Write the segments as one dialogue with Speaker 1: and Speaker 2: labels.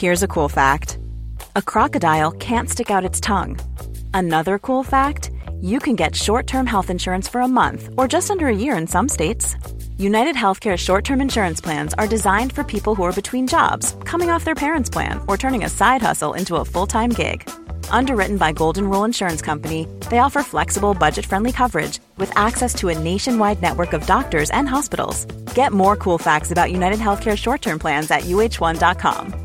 Speaker 1: Here's a cool fact. A crocodile can't stick out its tongue. Another cool fact, you can get short-term health insurance for a month or just under a year in some states. United Healthcare short-term insurance plans are designed for people who are between jobs, coming off their parents' plan, or turning a side hustle into a full-time gig. Underwritten by Golden Rule Insurance Company, they offer flexible, budget-friendly coverage with access to a nationwide network of doctors and hospitals. Get more cool facts about United Healthcare short-term plans at uh1.com.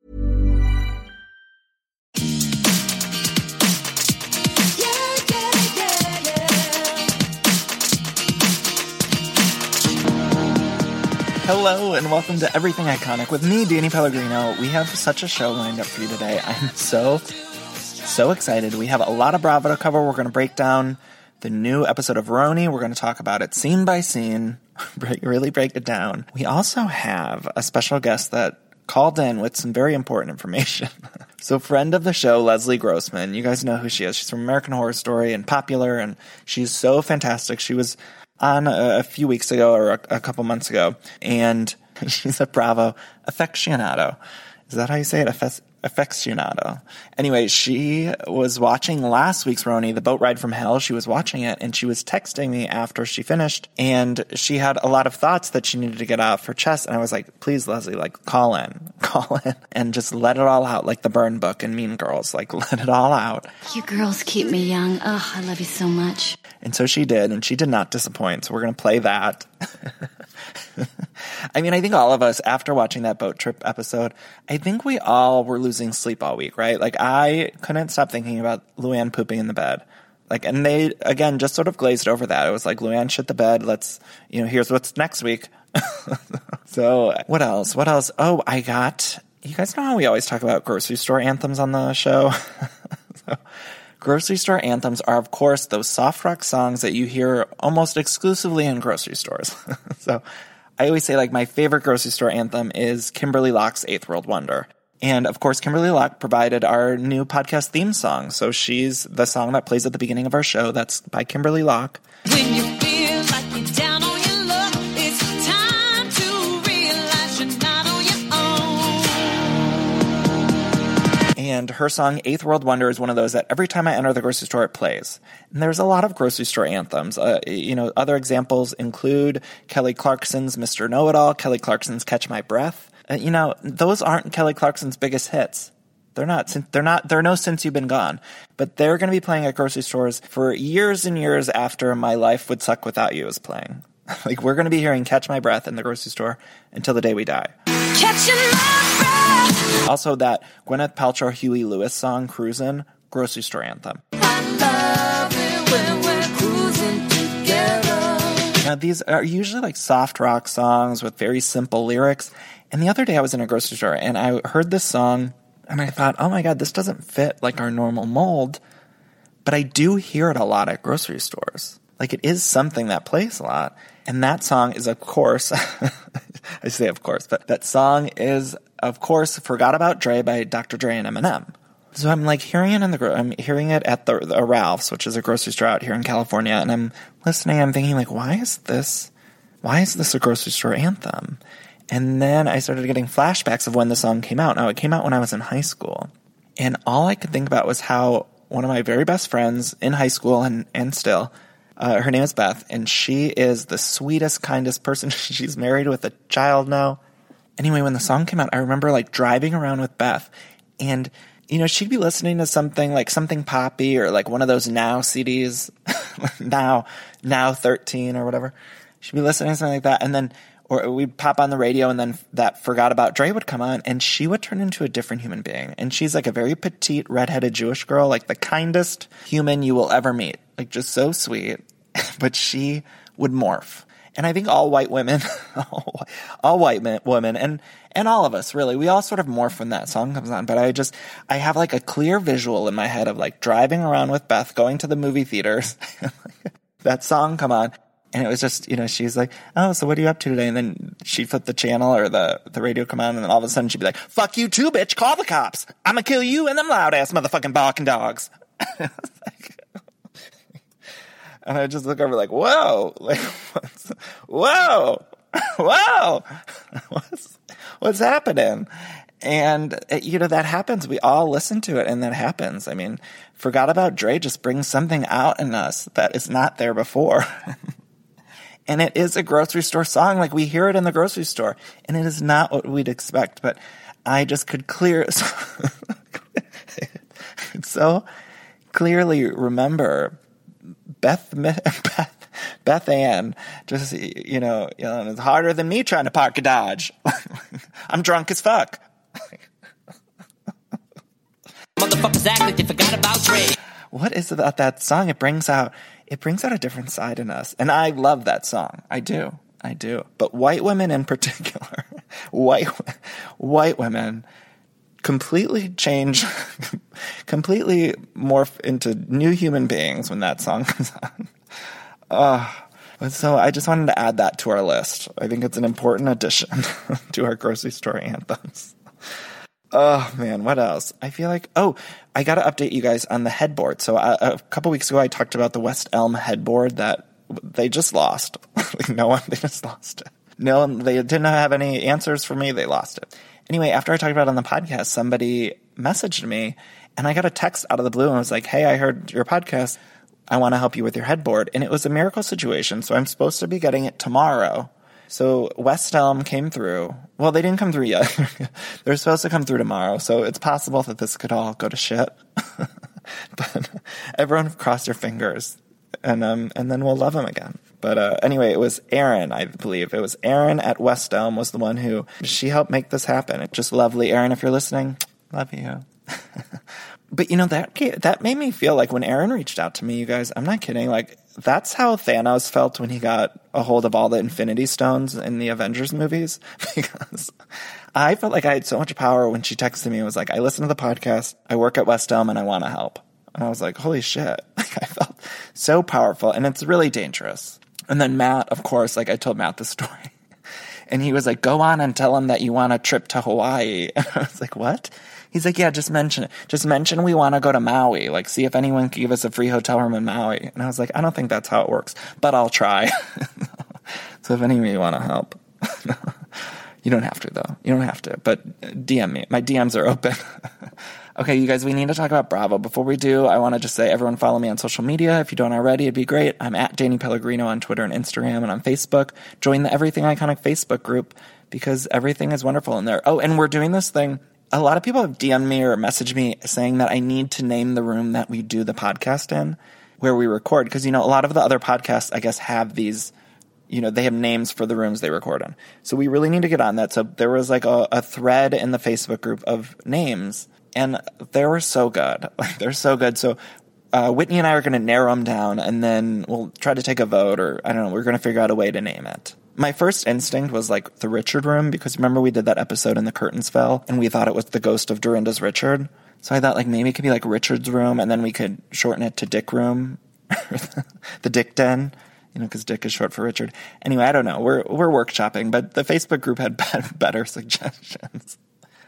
Speaker 2: Hello and welcome to Everything Iconic with me, Danny Pellegrino. We have such a show lined up for you today. I'm so excited. We have a lot of Bravo to cover. We're going to break down the new episode of RHONY. We're going to talk about it scene by scene, really break it down. We also have a special guest that called in with some very important information. So friend of the show, Leslie Grossman, you guys know who she is. She's from American Horror Story and Popular, and she's so fantastic. She was on a few weeks ago or a couple months ago, and she's a Bravo aficionado. Is that how you say it? Aficionado. Anyway, she was watching last week's RHONY, The Boat Ride from Hell. She was watching it, and she was texting me after she finished, and she had a lot of thoughts that she needed to get off her chest, and I was like, please, Leslie, call in, and just let it all out, like the burn book in Mean Girls, let it all out.
Speaker 3: You girls keep me young. Oh, I love you so much.
Speaker 2: And so she did, and she did not disappoint, so we're going to play that. I mean, I think all of us, after watching that boat trip episode, I think we all were losing sleep all week, right? I couldn't stop thinking about Luann pooping in the bed. And they, again, just sort of glazed over that. It was like, Luann shit the bed, here's what's next week. So, what else? Oh, you guys know how we always talk about grocery store anthems on the show? Grocery store anthems are, of course, those soft rock songs that you hear almost exclusively in grocery stores. So I always say, my favorite grocery store anthem is Kimberly Locke's Eighth World Wonder. And, of course, Kimberly Locke provided our new podcast theme song. So she's the song that plays at the beginning of our show. That's by Kimberly Locke.
Speaker 4: When you feel like you're down on your luck, it's time to realize you're not on your own.
Speaker 2: And her song, Eighth World Wonder, is one of those that every time I enter the grocery store, it plays. And there's a lot of grocery store anthems. Other examples include Kelly Clarkson's Mr. Know-It-All, Kelly Clarkson's Catch My Breath. Those aren't Kelly Clarkson's biggest hits. They're no Since You've Been Gone. But they're going to be playing at grocery stores for years and years after My Life Would Suck Without You is playing. We're going to be hearing Catch My Breath in the grocery store until the day we die.
Speaker 4: Catching my breath.
Speaker 2: Also, that Gwyneth Paltrow Huey Lewis song, Cruisin', grocery store anthem.
Speaker 4: I love it when we're cruising together.
Speaker 2: Now, these are usually soft rock songs with very simple lyrics. And the other day I was in a grocery store and I heard this song and I thought, oh my God, this doesn't fit our normal mold. But I do hear it a lot at grocery stores. It is something that plays a lot. And that song is, of course, I say of course, but that song is, of course, Forgot About Dre by Dr. Dre and Eminem. So I'm hearing it I'm hearing it at the Ralph's, which is a grocery store out here in California, and I'm listening, I'm thinking why is this a grocery store anthem? And then I started getting flashbacks of when the song came out. Now, it came out when I was in high school. And all I could think about was how one of my very best friends in high school and still, her name is Beth, and she is the sweetest, kindest person. She's married with a child now. Anyway, when the song came out, I remember driving around with Beth, and she'd be listening to something something poppy or one of those Now CDs, now 13 or whatever. She'd be listening to something like that, and then or we'd pop on the radio, and then that Forgot About Dre would come on, and she would turn into a different human being. And she's a very petite, redheaded Jewish girl, the kindest human you will ever meet. Just so sweet. But she would morph. And I think all white women, all white women, and all of us, really, we all sort of morph when that song comes on. But I have a clear visual in my head of driving around with Beth, going to the movie theaters, that song come on. And it was just, she's like, oh, so what are you up to today? And then she'd flip the channel or the radio come on, and then all of a sudden she'd be like, fuck you too, bitch, call the cops. I'm gonna kill you and them loud-ass motherfucking barking dogs. And I just look over whoa, whoa, what's happening? And, that happens. We all listen to it, and that happens. I mean, Forgot About Dre just brings something out in us that is not there before. And it is a grocery store song. Like, we hear it in the grocery store, and it is not what we'd expect. But I just could so clearly remember Beth Ann just, it's harder than me trying to park a Dodge. I'm drunk as fuck.
Speaker 5: Motherfuckers act like they forgot about Dre.
Speaker 2: What is it about that song? It brings out a different side in us. And I love that song. I do. But white women in particular, white women completely change, completely morph into new human beings when that song comes on. So I just wanted to add that to our list. I think it's an important addition to our grocery store anthems. Oh, man, what else? I feel like, I got to update you guys on the headboard. So a couple weeks ago, I talked about the West Elm headboard that they just lost. They just lost it. No, they didn't have any answers for me. They lost it. Anyway, after I talked about it on the podcast, somebody messaged me, and I got a text out of the blue and was like, hey, I heard your podcast. I want to help you with your headboard. And it was a miracle situation, so I'm supposed to be getting it tomorrow. So West Elm came through. Well, they didn't come through yet. They're supposed to come through tomorrow, so it's possible that this could all go to shit. But everyone cross your fingers, and then we'll love them again. But anyway, it was Erin, I believe. It was Erin at West Elm was the one she helped make this happen. It's just lovely. Erin, if you're listening, love you. But, that made me feel like when Erin reached out to me, you guys, I'm not kidding, like, that's how Thanos felt when he got a hold of all the Infinity Stones in the Avengers movies, because I felt like I had so much power when she texted me and was like, I listen to the podcast, I work at West Elm, and I want to help. And I was like, holy shit. Like, I felt so powerful, and it's really dangerous. And then Matt, of course, like, I told Matt the story, and he was like, go on and tell him that you want a trip to Hawaii. And I was like, what? He's like, yeah, just mention it. Just mention we want to go to Maui. Like, see if anyone can give us a free hotel room in Maui. And I was like, I don't think that's how it works, but I'll try. So if any of you want to help, you don't have to, though. You don't have to, but DM me. My DMs are open. Okay, you guys, we need to talk about Bravo. Before we do, I want to just say everyone follow me on social media. If you don't already, it'd be great. I'm at Danny Pellegrino on Twitter and Instagram and on Facebook. Join the Everything Iconic Facebook group because everything is wonderful in there. Oh, and we're doing this thing. A lot of people have DM'd me or messaged me saying that I need to name the room that we do the podcast in, where we record. Because, a lot of the other podcasts, I guess, have these, they have names for the rooms they record in. So we really need to get on that. So there was like a thread in the Facebook group of names, and they were so good. Like, they're so good. So Whitney and I are going to narrow them down, and then we'll try to take a vote, or I don't know, we're going to figure out a way to name it. My first instinct was like the Richard Room, because remember we did that episode in the curtains fell and we thought it was the ghost of Dorinda's Richard. So I thought like maybe it could be like Richard's Room, and then we could shorten it to Dick Room, the Dick Den, because Dick is short for Richard. Anyway, I don't know. We're workshopping, but the Facebook group had better suggestions.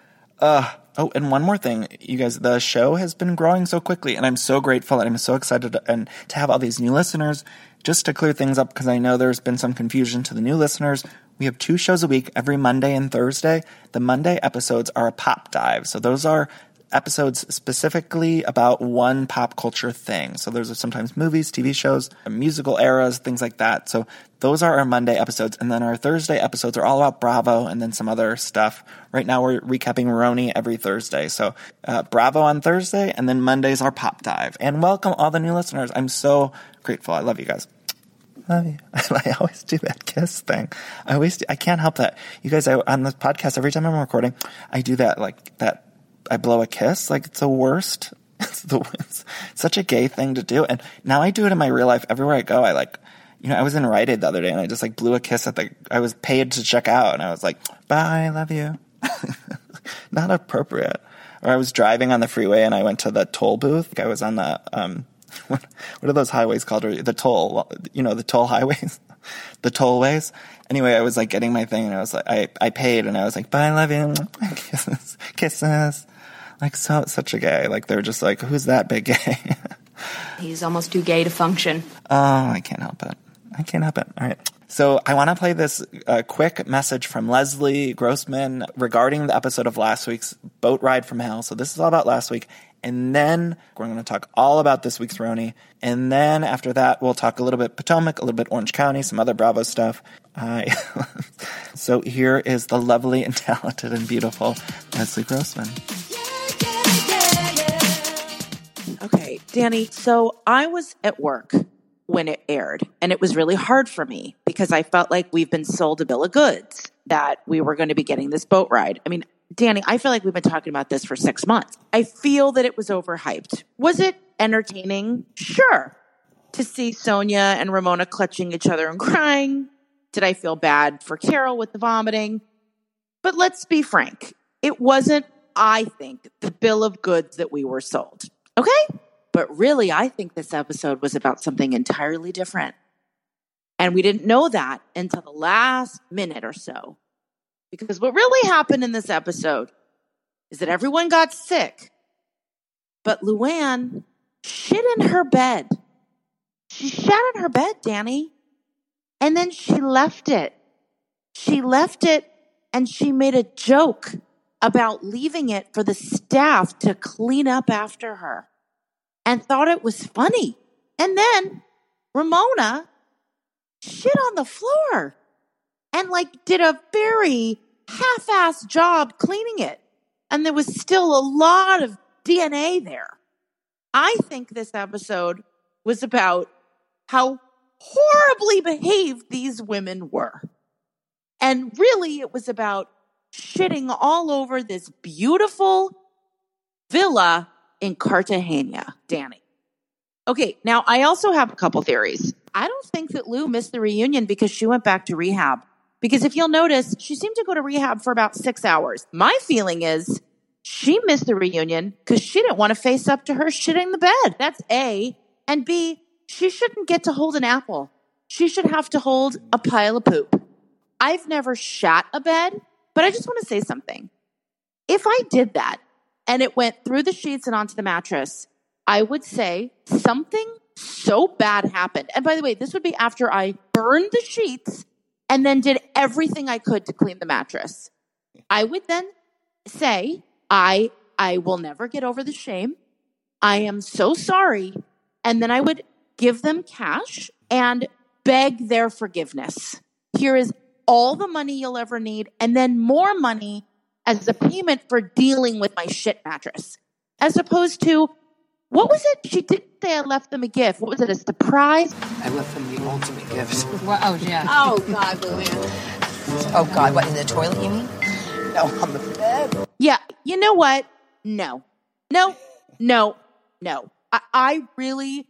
Speaker 2: Oh, and one more thing, you guys, the show has been growing so quickly, and I'm so grateful, and I'm so excited to have all these new listeners. Just to clear things up, because I know there's been some confusion to the new listeners, we have 2 shows a week, every Monday and Thursday. The Monday episodes are a pop dive. So those are episodes specifically about one pop culture thing. So those are sometimes movies, TV shows, musical eras, things like that. So those are our Monday episodes. And then our Thursday episodes are all about Bravo and then some other stuff. Right now we're recapping Roni every Thursday. So Bravo on Thursday, and then Monday's our pop dive. And welcome all the new listeners. I'm so grateful. I love you guys. Love you. I always do that kiss thing. I can't help that. You guys, on this podcast, every time I'm recording, I do that, like that. I blow a kiss. Like, it's the worst. It's such a gay thing to do. And now I do it in my real life. Everywhere I go, I was in Rite Aid the other day, and I just like blew a kiss I was paid to check out, and I was like, bye, love you. Not appropriate. Or I was driving on the freeway, and I went to the toll booth. I was on the, what are those highways called? The toll, the toll highways, the tollways. Anyway, I was like getting my thing, and I was like, I paid, and I was like, bye, love you, kisses. Like, such a gay. Like, they're just like, who's that big gay?
Speaker 6: He's almost too gay to function.
Speaker 2: Oh, I can't help it. All right. So I want to play this quick message from Leslie Grossman regarding the episode of last week's Boat Ride from Hell. So this is all about last week. And then we're going to talk all about this week's Roni. And then after that, we'll talk a little bit Potomac, a little bit Orange County, some other Bravo stuff. So here is the lovely and talented and beautiful Leslie Grossman.
Speaker 6: Okay, Danny, so I was at work when it aired, and it was really hard for me because I felt like we've been sold a bill of goods that we were going to be getting this boat ride. I mean, Danny, I feel like we've been talking about this for 6 months. I feel that it was overhyped. Was it entertaining? Sure. To see Sonia and Ramona clutching each other and crying. Did I feel bad for Carol with the vomiting? But let's be frank. It wasn't, I think, the bill of goods that we were sold. Okay? But really, I think this episode was about something entirely different. And we didn't know that until the last minute or so. Because what really happened in this episode is that everyone got sick. But Luann shit in her bed. She shat in her bed, Danny. And then she left it. She left it and she made a joke about leaving it for the staff to clean up after her. And thought it was funny. And then Ramona shit on the floor and did a very half-assed job cleaning it. And there was still a lot of DNA there. I think this episode was about how horribly behaved these women were. And really it was about shitting all over this beautiful villa in Cartagena, Danny. Okay, now I also have a couple theories. I don't think that Lou missed the reunion because she went back to rehab. Because if you'll notice, she seemed to go to rehab for about 6 hours. My feeling is she missed the reunion because she didn't want to face up to her shitting the bed. That's A. And B, she shouldn't get to hold an apple. She should have to hold a pile of poop. I've never shat a bed, but I just want to say something. If I did that, and it went through the sheets and onto the mattress, I would say something so bad happened. And by the way, this would be after I burned the sheets and then did everything I could to clean the mattress. I would then say, I will never get over the shame. I am so sorry. And then I would give them cash and beg their forgiveness. Here is all the money you'll ever need, and then more money as a payment for dealing with my shit mattress. As opposed to, what was it? She didn't say I left them a gift. What was it, a surprise?
Speaker 7: I left them the ultimate gift.
Speaker 8: Well, oh, yeah.
Speaker 3: Oh, God, Luann.
Speaker 8: Oh, God. What, in the toilet, you mean?
Speaker 7: No, on the bed.
Speaker 6: Yeah, you know what? No. I really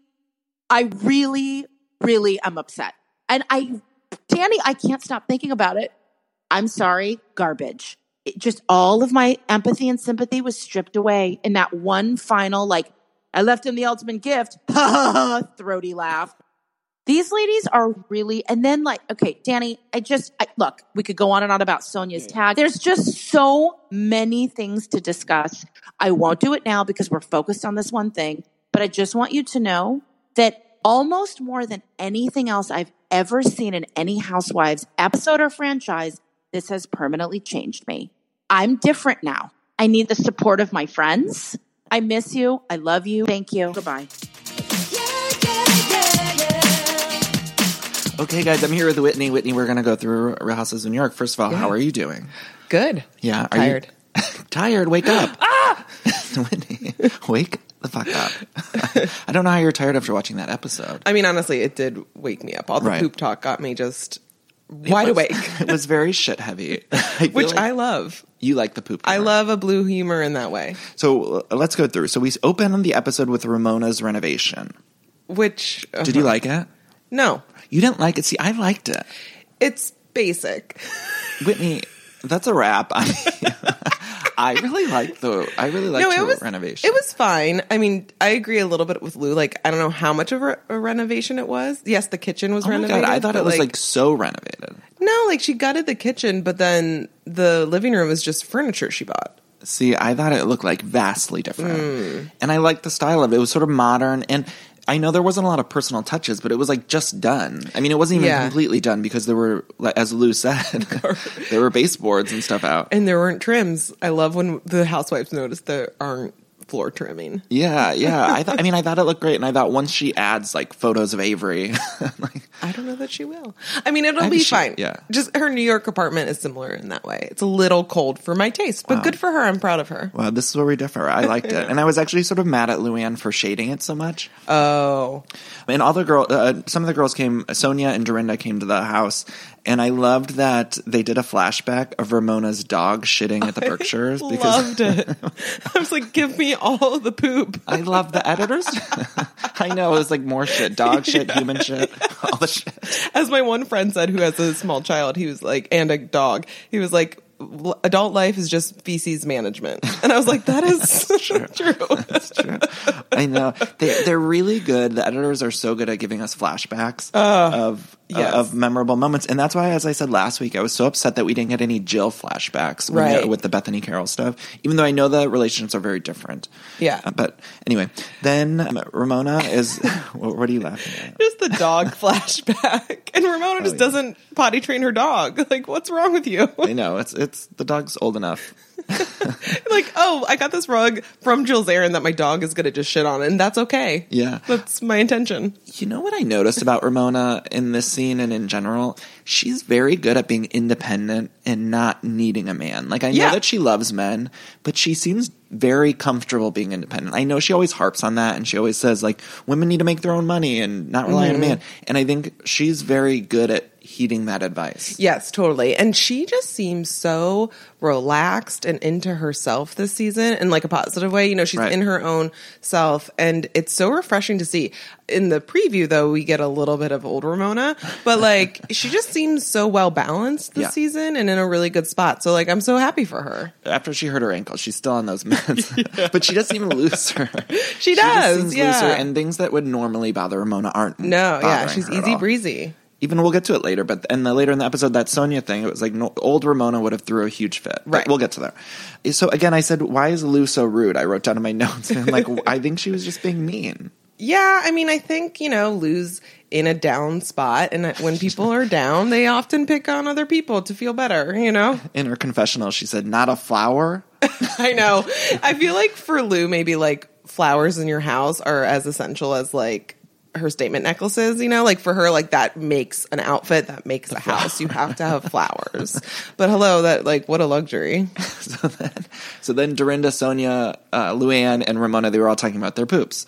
Speaker 6: am upset. And Danny, I can't stop thinking about it. I'm sorry, garbage. Just all of my empathy and sympathy was stripped away in that one final, I left him the ultimate gift, throaty laugh. These ladies are really, and then okay, Danny, look, we could go on and on about Sonia's tag. There's just so many things to discuss. I won't do it now because we're focused on this one thing, but I just want you to know that almost more than anything else I've ever seen in any Housewives episode or franchise, this has permanently changed me. I'm different now. I need the support of my friends. I miss you. I love you. Thank you. Goodbye.
Speaker 2: Okay, guys, I'm here with Whitney. Whitney, we're going to go through Real Houses of New York. First of all, how are you doing?
Speaker 9: Good.
Speaker 2: Yeah. Are
Speaker 9: Tired.
Speaker 2: You tired? Wake up. Whitney, wake the fuck up. I don't know how you're tired after watching that episode.
Speaker 9: I mean, honestly, it did wake me up. All the poop talk got me just wide awake.
Speaker 2: It was very shit heavy.
Speaker 9: Which I love.
Speaker 2: You like the poop humor.
Speaker 9: I love a blue humor in that way.
Speaker 2: So let's go through. So we open on the episode with Ramona's renovation.
Speaker 9: Which...
Speaker 2: Did you like it?
Speaker 9: No.
Speaker 2: You didn't like it? See, I liked it.
Speaker 9: It's basic.
Speaker 2: Whitney, that's a wrap. I really liked the renovation.
Speaker 9: It was fine. I mean, I agree a little bit with Lou. I don't know how much of a renovation it was. Yes, the kitchen was renovated.
Speaker 2: God, I thought it was so renovated.
Speaker 9: No, she gutted the kitchen, but then the living room was just furniture she bought.
Speaker 2: See, I thought it looked vastly different. And I liked the style of it. It was sort of modern. And I know there wasn't a lot of personal touches, but it was like just done. I mean, it wasn't even completely done because there were, as Lou said, there were baseboards and stuff out.
Speaker 9: And there weren't trims. I love when the housewives notice there aren't floor trimming.
Speaker 2: Yeah. I thought it looked great, and I thought once she adds like photos of Avery, like,
Speaker 9: I don't know that she will. I mean, it'll be fine.
Speaker 2: Yeah.
Speaker 9: Just her New York apartment is similar in that way. It's a little cold for my taste, but good for her. I'm proud of her.
Speaker 2: Well, this is where we differ. I liked it, and I was actually sort of mad at Luann for shading it so much.
Speaker 9: Oh,
Speaker 2: and all the some of the girls came. Sonia and Dorinda came to the house. And I loved that they did a flashback of Ramona's dog shitting at the Berkshires.
Speaker 9: Loved it. I was like, give me all of the poop.
Speaker 2: I love the editors. I know, it was like more shit. Dog shit, human shit, all the shit.
Speaker 9: As my one friend said, who has a small child, he was like, and a dog, he was like, adult life is just feces management. And I was like, that is true.
Speaker 2: That's true. I know. They're really good. The editors are so good at giving us flashbacks of memorable moments. And that's why, as I said last week, I was so upset that we didn't get any Jill flashbacks with the Bethany Carroll stuff, even though I know the relationships are very different.
Speaker 9: Yeah.
Speaker 2: But anyway, then Ramona is, what are you laughing at?
Speaker 9: Just the dog flashback. And Ramona just doesn't potty train her dog. Like, what's wrong with you?
Speaker 2: I know. It's the dog's old enough.
Speaker 9: Like, oh, I got this rug from Jill's Errand that my dog is going to just shit on, and that's okay.
Speaker 2: Yeah.
Speaker 9: That's my intention.
Speaker 2: You know what I noticed about Ramona in this scene and in general? She's very good at being independent and not needing a man. Like, I know that she loves men, but she seems very comfortable being independent. I know she always harps on that, and she always says, like, women need to make their own money and not rely on a man. And I think she's very good at heeding that advice.
Speaker 9: Yes, totally. And she just seems so relaxed and into herself this season in like a positive way. You know, she's in her own self, and it's so refreshing to see. In the preview, though, we get a little bit of old Ramona, but like she just seems so well balanced this season and in a really good spot. So like I'm so happy for her.
Speaker 2: After she hurt her ankle, she's still on those meds, but she doesn't even looser.
Speaker 9: She does,
Speaker 2: just seems looser, and things that would normally bother Ramona aren't.
Speaker 9: No, she's easy breezy.
Speaker 2: Even we'll get to it later, but later in the episode, that Sonia thing, it was like old Ramona would have threw a huge fit. Right. But we'll get to that. So again, I said, why is Lou so rude? I wrote down in my notes, and I'm like, I think she was just being mean.
Speaker 9: Yeah, I mean, I think, you know, Lou's in a down spot, and when people are down, they often pick on other people to feel better, you know?
Speaker 2: In her confessional, she said, not a flower?
Speaker 9: I know. I feel like for Lou, maybe like flowers in your house are as essential as like her statement necklaces, you know, like for her, like that makes an outfit, that makes a house. You have to have flowers. But hello, that like what a luxury.
Speaker 2: So then Dorinda, Sonia, Luann, and Ramona, they were all talking about their poops.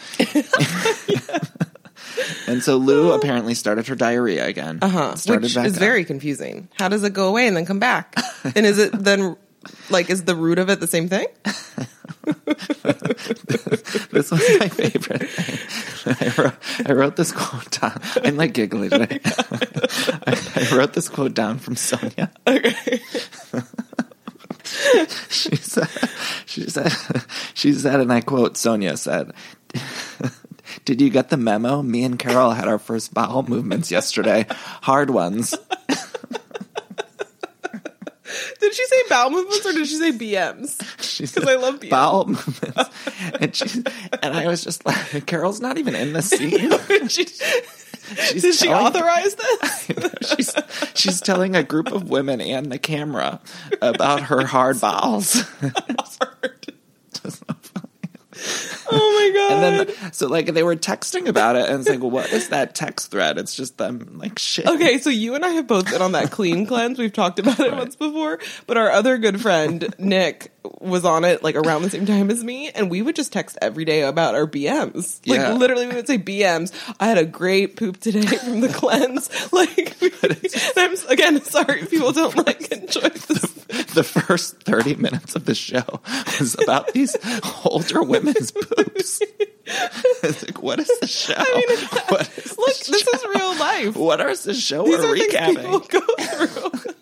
Speaker 2: And so Lou apparently started her diarrhea again.
Speaker 9: Which is very confusing. How does it go away and then come back? And is it then like, is the root of it the same thing?
Speaker 2: This was my favorite thing. I wrote this quote down. I'm like giggling today. I wrote this quote down from Sonia.
Speaker 9: Okay.
Speaker 2: She said, and I quote, Sonia said, "Did you get the memo? Me and Carol had our first bowel movements yesterday. Hard ones."
Speaker 9: Did she say bowel movements or did she say BMs? Because I love BMs.
Speaker 2: Bowel movements. And I was just like, Carol's not even in the scene.
Speaker 9: Did she authorize this?
Speaker 2: She's telling a group of women and the camera about her hard bowels.
Speaker 9: Oh my god!
Speaker 2: And then, so like they were texting about it, and it's like, well, what is that text thread? It's just them like shit.
Speaker 9: Okay, so you and I have both been on that clean cleanse. We've talked about it once before, but our other good friend Nick was on it like around the same time as me, and we would just text every day about our BMs. Like literally, we would say BMs. I had a great poop today from the cleanse. Like, I'm again sorry if people don't like enjoy this.
Speaker 2: The first 30 minutes of the show was about these older women's poops. It's like, what is the show?
Speaker 9: I mean, this is real life.
Speaker 2: What is the show
Speaker 9: These
Speaker 2: we're
Speaker 9: are
Speaker 2: recapping?
Speaker 9: Things people go through.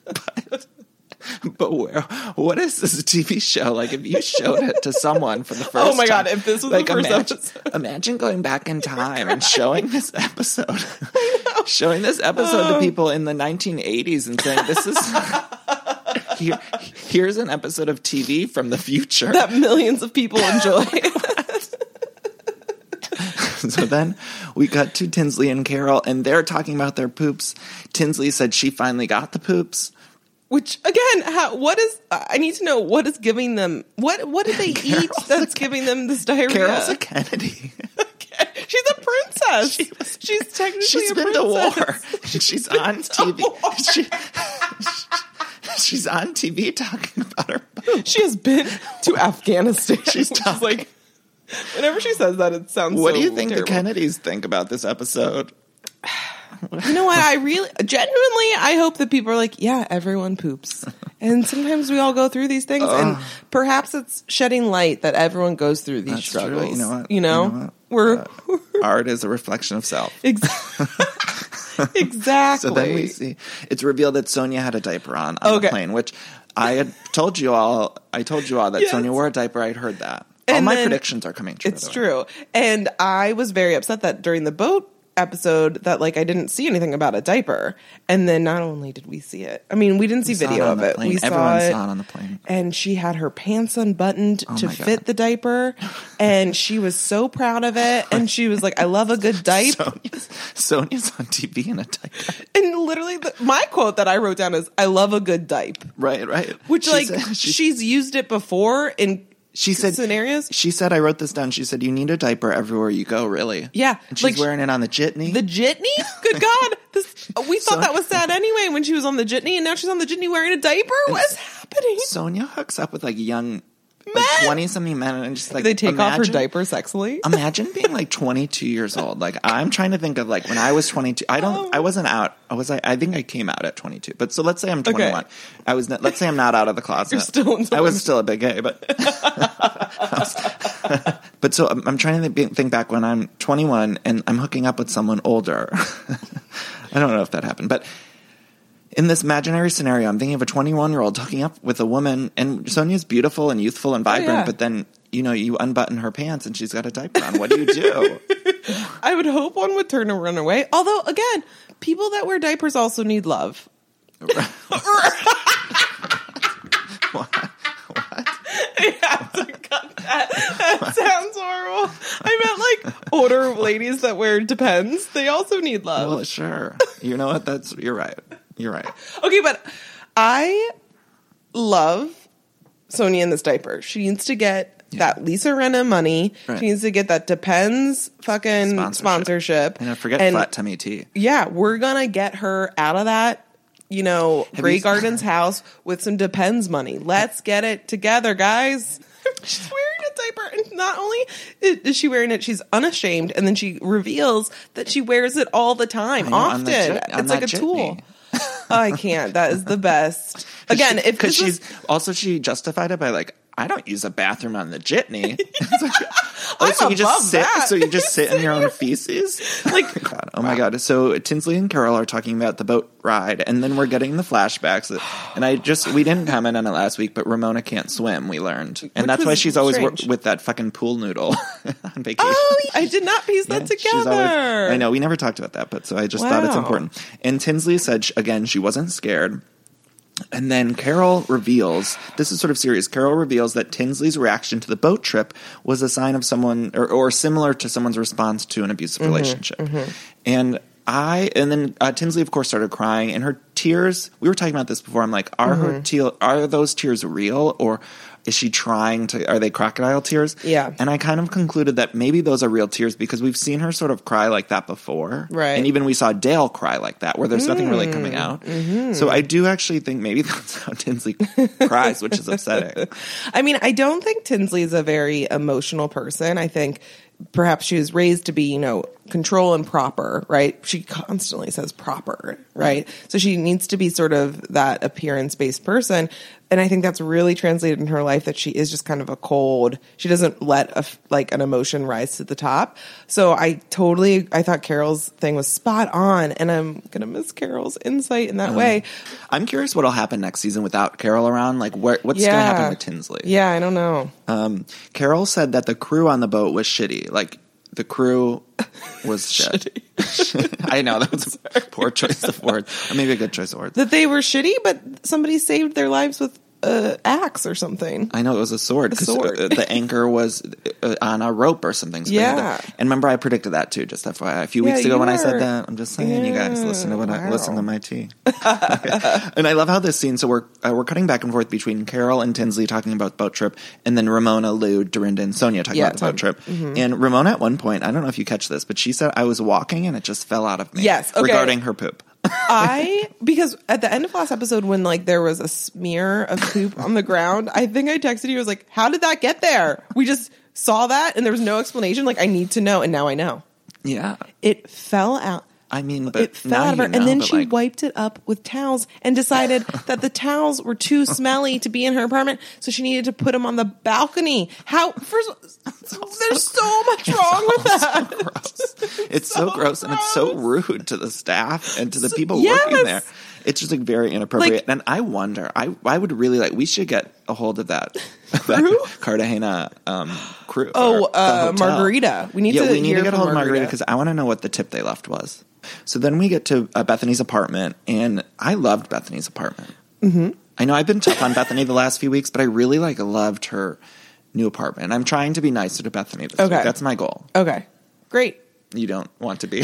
Speaker 2: But what is this TV show? Like, if you showed it to someone for the first
Speaker 9: oh my
Speaker 2: time,
Speaker 9: god, if this was
Speaker 2: like,
Speaker 9: the first episode.
Speaker 2: Imagine going back in time and showing this episode. Showing this episode to people in the 1980s and saying, this is... Here's an episode of TV from the future
Speaker 9: that millions of people enjoy.
Speaker 2: So then we got to Tinsley and Carol, and they're talking about their poops. Tinsley said she finally got the poops.
Speaker 9: Which, again, I need to know what is giving them, what did they eat that's giving them this diarrhea?
Speaker 2: Carol's a Kennedy.
Speaker 9: She's a princess. She's technically
Speaker 2: She's
Speaker 9: a
Speaker 2: been
Speaker 9: princess.
Speaker 2: to war. She's on TV. She's on TV talking about her poops.
Speaker 9: She has been to Afghanistan.
Speaker 2: She's
Speaker 9: which is like, whenever she says that, it sounds
Speaker 2: What
Speaker 9: so
Speaker 2: do you think
Speaker 9: terrible.
Speaker 2: the Kennedys think about this episode?
Speaker 9: You know what? I really, genuinely, I hope that people are like, yeah, everyone poops. And sometimes we all go through these things. And perhaps it's shedding light that everyone goes through these
Speaker 2: That's
Speaker 9: struggles.
Speaker 2: true. You know what?
Speaker 9: You know? We're
Speaker 2: art is a reflection of self.
Speaker 9: Exactly.
Speaker 2: So then we see it's revealed that Sonia had a diaper on the plane, which I had told you all. I told you all that Sonia wore a diaper. I'd heard that. All my predictions are coming true.
Speaker 9: It's true. And I was very upset that during the boat episode that like I didn't see anything about a diaper. And then not only did we see it, I mean, we didn't see video of it. We
Speaker 2: Everyone
Speaker 9: saw it
Speaker 2: on the plane.
Speaker 9: and she had her pants unbuttoned to fit the diaper, and she was so proud of it. And she was like, "I love a good diaper."
Speaker 2: Sonia's on TV in a diaper.
Speaker 9: And literally, my quote that I wrote down is, "I love a good diaper."
Speaker 2: Right.
Speaker 9: Which she's used it before in.
Speaker 2: She said
Speaker 9: scenarios.
Speaker 2: She said, I wrote this down. She said, you need a diaper everywhere you go, really.
Speaker 9: Yeah.
Speaker 2: And she's wearing it on the jitney.
Speaker 9: The jitney? Good God. We thought that was sad anyway when she was on the jitney, and now she's on the jitney wearing a diaper? What is happening?
Speaker 2: Sonia hooks up with like young, like 20-something men, and just like
Speaker 9: they take off her diaper sexily.
Speaker 2: Imagine being like 22 years old. Like I'm trying to think of like when I was 22. I wasn't out. I think I came out at 22. But so let's say I'm 21. Okay. Let's say I'm not out of the closet.
Speaker 9: You're still
Speaker 2: I was still a big gay, but but so I'm trying to think back when I'm 21 and I'm hooking up with someone older. I don't know if that happened, but in this imaginary scenario, I'm thinking of a 21-year-old hooking up with a woman, and Sonia's beautiful and youthful and vibrant, but then, you unbutton her pants and she's got a diaper on. What do you do?
Speaker 9: I would hope one would turn and run away. Although, again, people that wear diapers also need love.
Speaker 2: What?
Speaker 9: That sounds horrible. I meant like older ladies that wear Depends. They also need love.
Speaker 2: Well, sure. You know what? You're right.
Speaker 9: Okay, but I love Sonia in this diaper. She needs to get that Lisa Rinna money. Right. She needs to get that Depends fucking sponsorship.
Speaker 2: And forget Flat Tummy Tea.
Speaker 9: Yeah, we're gonna get her out of that. Grey Gardens house with some Depends money. Let's get it together, guys. She's wearing a diaper, and not only is she wearing it, she's unashamed, and then she reveals that she wears it all the time, often. It's like a tool. I can't. That is the best. Again,
Speaker 2: she justified it by like, I don't use a bathroom on the jitney.
Speaker 9: So you
Speaker 2: just sit in your own feces? Oh my God. So Tinsley and Carol are talking about the boat ride, and then we're getting the flashbacks. And we didn't comment on it last week, but Ramona can't swim, we learned. And that's why she's always with that fucking pool noodle on vacation.
Speaker 9: Oh, I did not piece that together.
Speaker 2: I know, we never talked about that, but so I just thought it's important. And Tinsley said, again, she wasn't scared. And then Carol reveals, this is sort of serious, Carol reveals that Tinsley's reaction to the boat trip was a sign of someone, or similar to someone's response to an abusive relationship. Mm-hmm. And then Tinsley, of course, started crying, and her tears, we were talking about this before, I'm like, are those tears real, or is she are they crocodile tears?
Speaker 9: Yeah.
Speaker 2: And I kind of concluded that maybe those are real tears because we've seen her sort of cry like that before.
Speaker 9: Right.
Speaker 2: And even we saw Dale cry like that, where there's nothing really coming out. Mm-hmm. So I do actually think maybe that's how Tinsley cries, which is upsetting.
Speaker 9: I mean, I don't think Tinsley is a very emotional person. I think perhaps she was raised to be, control and proper, right? She constantly says proper, right? So she needs to be sort of that appearance-based person. And I think that's really translated in her life that she is just kind of she doesn't let an emotion rise to the top. So I thought Carol's thing was spot on, and I'm going to miss Carol's insight in that way.
Speaker 2: I'm curious what'll happen next season without Carol around. Like what's going to happen with Tinsley?
Speaker 9: Yeah, I don't know.
Speaker 2: Carol said that the crew on the boat was shitty. Like the crew was shit. I know, that was a poor choice of words. Or maybe a good choice of words.
Speaker 9: That they were shitty, but somebody saved their lives with axe or something.
Speaker 2: I know it was a sword because the anchor was on a rope or something. So
Speaker 9: Yeah.
Speaker 2: And remember, I predicted that too. Just FYI, a few weeks ago when I said that, I'm just saying, you guys listen to listen to my tea. And I love how this scene. So we're cutting back and forth between Carol and Tinsley talking about the boat trip, and then Ramona, Lou, Dorinda, and Sonia talking about the boat trip. Mm-hmm. And Ramona at one point, I don't know if you catch this, but she said I was walking and it just fell out of me.
Speaker 9: Yes, okay.
Speaker 2: Regarding her poop.
Speaker 9: Because at the end of last episode when like there was a smear of poop on the ground, I think I texted you, I was like, how did that get there? We just saw that and there was no explanation. Like, I need to know, and now I know.
Speaker 2: Yeah.
Speaker 9: It fell out.
Speaker 2: I mean, but
Speaker 9: it fell out of her,
Speaker 2: know,
Speaker 9: and then she
Speaker 2: like,
Speaker 9: wiped it up with towels and decided that the towels were too smelly to be in her apartment, so she needed to put them on the balcony. How? There's so much wrong with that.
Speaker 2: So gross. It's so gross, and it's so rude to the staff and to the people working there. It's just like very inappropriate. And I wonder, I would really like, we should get a hold of that Cartagena crew.
Speaker 9: Margarita. We need to
Speaker 2: get a hold of Margarita because I want to know what the tip they left was. So then we get to Bethany's apartment, and I loved Bethany's apartment. Mm-hmm. I know I've been tough on Bethany the last few weeks, but I really loved her new apartment. I'm trying to be nicer to Bethany this week. That's my goal.
Speaker 9: Okay, great.
Speaker 2: You don't want to be?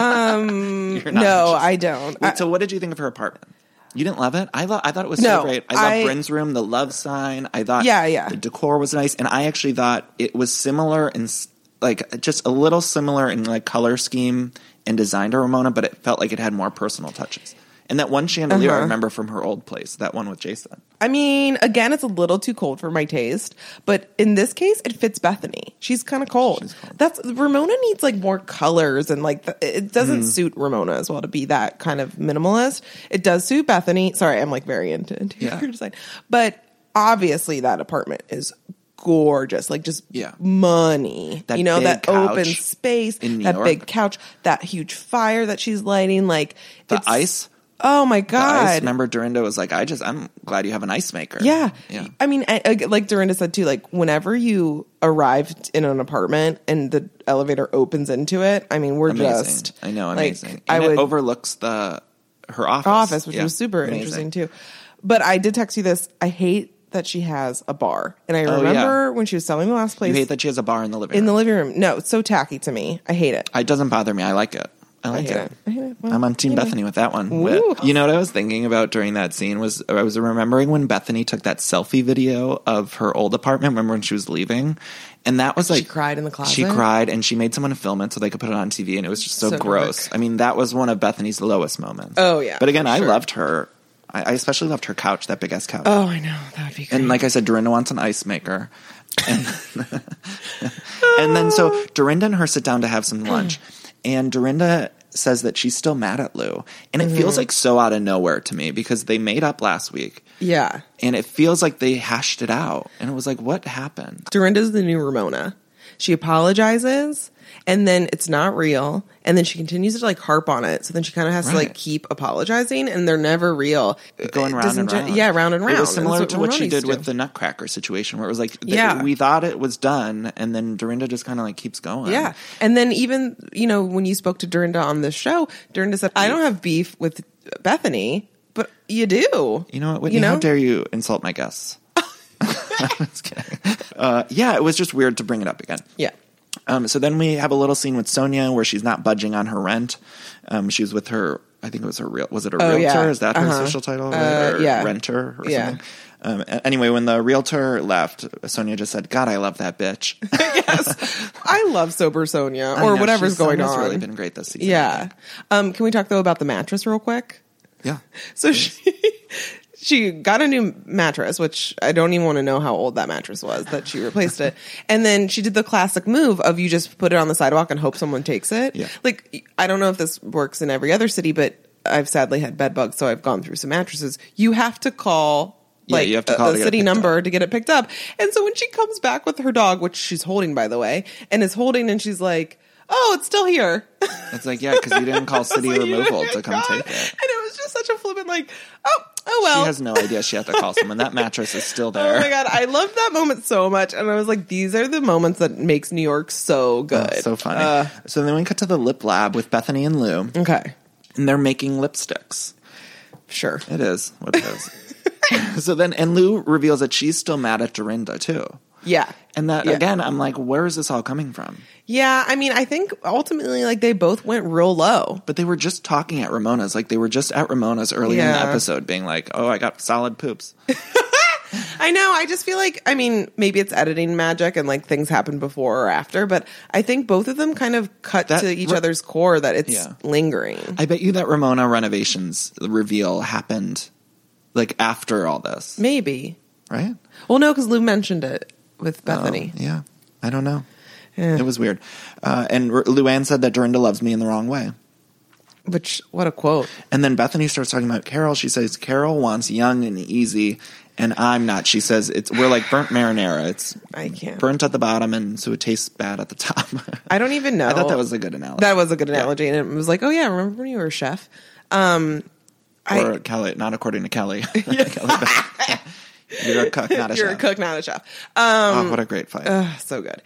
Speaker 9: No, I don't.
Speaker 2: Wait, so what did you think of her apartment? You didn't love it? I thought it was so great. I love Bryn's room, the love sign. I thought the decor was nice, and I actually thought it was similar in like just a little similar in like color scheme and design to Ramona, but it felt like it had more personal touches. And that one chandelier I remember from her old place, that one with Jason.
Speaker 9: I mean, again, it's a little too cold for my taste, but in this case, it fits Bethany. She's kind of cold. Ramona needs like more colors, and like it doesn't suit Ramona as well to be that kind of minimalist. It does suit Bethany. Sorry, I'm like very into interior design, but obviously that apartment is gorgeous, like just money. That that open space, that big couch, that huge fire that she's lighting, like
Speaker 2: the ice.
Speaker 9: Oh my God.
Speaker 2: I remember Dorinda was like, I'm glad you have an ice maker.
Speaker 9: Yeah. I mean, like Dorinda said too, like whenever you arrived in an apartment and the elevator opens into it, I mean, we're
Speaker 2: amazing. I know, amazing.
Speaker 9: Like,
Speaker 2: and it overlooks her office.
Speaker 9: Which was super interesting too. But I did text you this. I hate that she has a bar. And I remember when she was selling the last place.
Speaker 2: You hate that she has a bar in the living room.
Speaker 9: In the living room. No, it's so tacky to me. I hate it.
Speaker 2: It doesn't bother me. I like it. I hate it. Well, I'm on Team Bethany with that one. But, you know what I was thinking about during that scene was I was remembering when Bethany took that selfie video of her old apartment. Remember when she was leaving? And that was like...
Speaker 9: She cried in the closet?
Speaker 2: She cried, and she made someone film it so they could put it on TV, and it was just so gross. Dark. I mean, that was one of Bethany's lowest moments.
Speaker 9: Oh, yeah.
Speaker 2: But again, I loved her. I especially loved her couch, that big-ass couch.
Speaker 9: Oh, I know. That would be great.
Speaker 2: And like I said, Dorinda wants an ice maker. And, and then so Dorinda and her sit down to have some lunch. And Dorinda says that she's still mad at Lou. And it feels like so out of nowhere to me because they made up last week.
Speaker 9: Yeah.
Speaker 2: And it feels like they hashed it out. And it was like, what happened?
Speaker 9: Dorinda's the new Ramona. She apologizes, and then it's not real, and then she continues to like harp on it. So then she kind of has to like keep apologizing, and they're never real.
Speaker 2: Going round and round.
Speaker 9: Yeah, round and round.
Speaker 2: It was similar to what she did with the Nutcracker situation, where it was like, we thought it was done, and then Dorinda just kind of like keeps going.
Speaker 9: Yeah. And then even, when you spoke to Dorinda on this show, Dorinda said, I don't have beef with Bethany, but you do.
Speaker 2: You know what, Whitney, how dare you insult my guests? I'm just kidding. It was just weird to bring it up again.
Speaker 9: Yeah.
Speaker 2: So then we have a little scene with Sonia where she's not budging on her rent. She was with her, I think it was was it a realtor?
Speaker 9: Yeah.
Speaker 2: Is that her official title? Or renter or something? Anyway, when the realtor left, Sonia just said, God, I love that bitch.
Speaker 9: Yes. I love sober Sonia or whatever's going on.
Speaker 2: Sonia's really been great this season.
Speaker 9: Yeah. Can we talk though about the mattress real quick?
Speaker 2: Yeah.
Speaker 9: So she got a new mattress, which I don't even want to know how old that mattress was that she replaced it. And then she did the classic move of you just put it on the sidewalk and hope someone takes it.
Speaker 2: Yeah.
Speaker 9: Like, I don't know if this works in every other city, but I've sadly had bed bugs, so I've gone through some mattresses. You have to call you have to call the city number to get it picked up. And so when she comes back with her dog, which she's holding, by the way, and and she's like, oh, it's still here.
Speaker 2: It's like, yeah, because you didn't call city removal to come take it.
Speaker 9: And it was just such a flippant like, oh well.
Speaker 2: She has no idea she had to call someone. That mattress is still there.
Speaker 9: Oh my God. I loved that moment so much. And I was like, these are the moments that makes New York so good.
Speaker 2: So funny. So then we cut to the lip lab with Bethany and Lou.
Speaker 9: Okay.
Speaker 2: And they're making lipsticks.
Speaker 9: Sure.
Speaker 2: It is what it is. So then, and Lou reveals that she's still mad at Dorinda too.
Speaker 9: Yeah.
Speaker 2: And that, again, I'm like, where is this all coming from?
Speaker 9: Yeah, I mean, I think ultimately, like, they both went real low.
Speaker 2: But they were just talking at Ramona's. Like, they were just at Ramona's early in the episode being like, oh, I got solid poops.
Speaker 9: I know. I just feel like, I mean, maybe it's editing magic and, like, things happen before or after. But I think both of them kind of cut to each other's core that it's lingering.
Speaker 2: I bet you that Ramona Renovations reveal happened, like, after all this.
Speaker 9: Maybe.
Speaker 2: Right?
Speaker 9: Well, no, because Lou mentioned it with Bethany.
Speaker 2: Yeah. I don't know. It was weird. And Luann said that Dorinda loves me in the wrong way.
Speaker 9: Which, what a quote.
Speaker 2: And then Bethany starts talking about Carol. She says, Carol wants young and easy, and I'm not. She says, we're like burnt marinara. It's burnt at the bottom, and so it tastes bad at the top.
Speaker 9: I don't even know.
Speaker 2: I thought that was a good analogy.
Speaker 9: That was a good analogy. And it was like, oh, yeah, remember when you were a chef?
Speaker 2: Or Kelly, not according to Kelly. You're a cook, not a chef.
Speaker 9: You're a cook, not a chef.
Speaker 2: What a great fight.
Speaker 9: So good.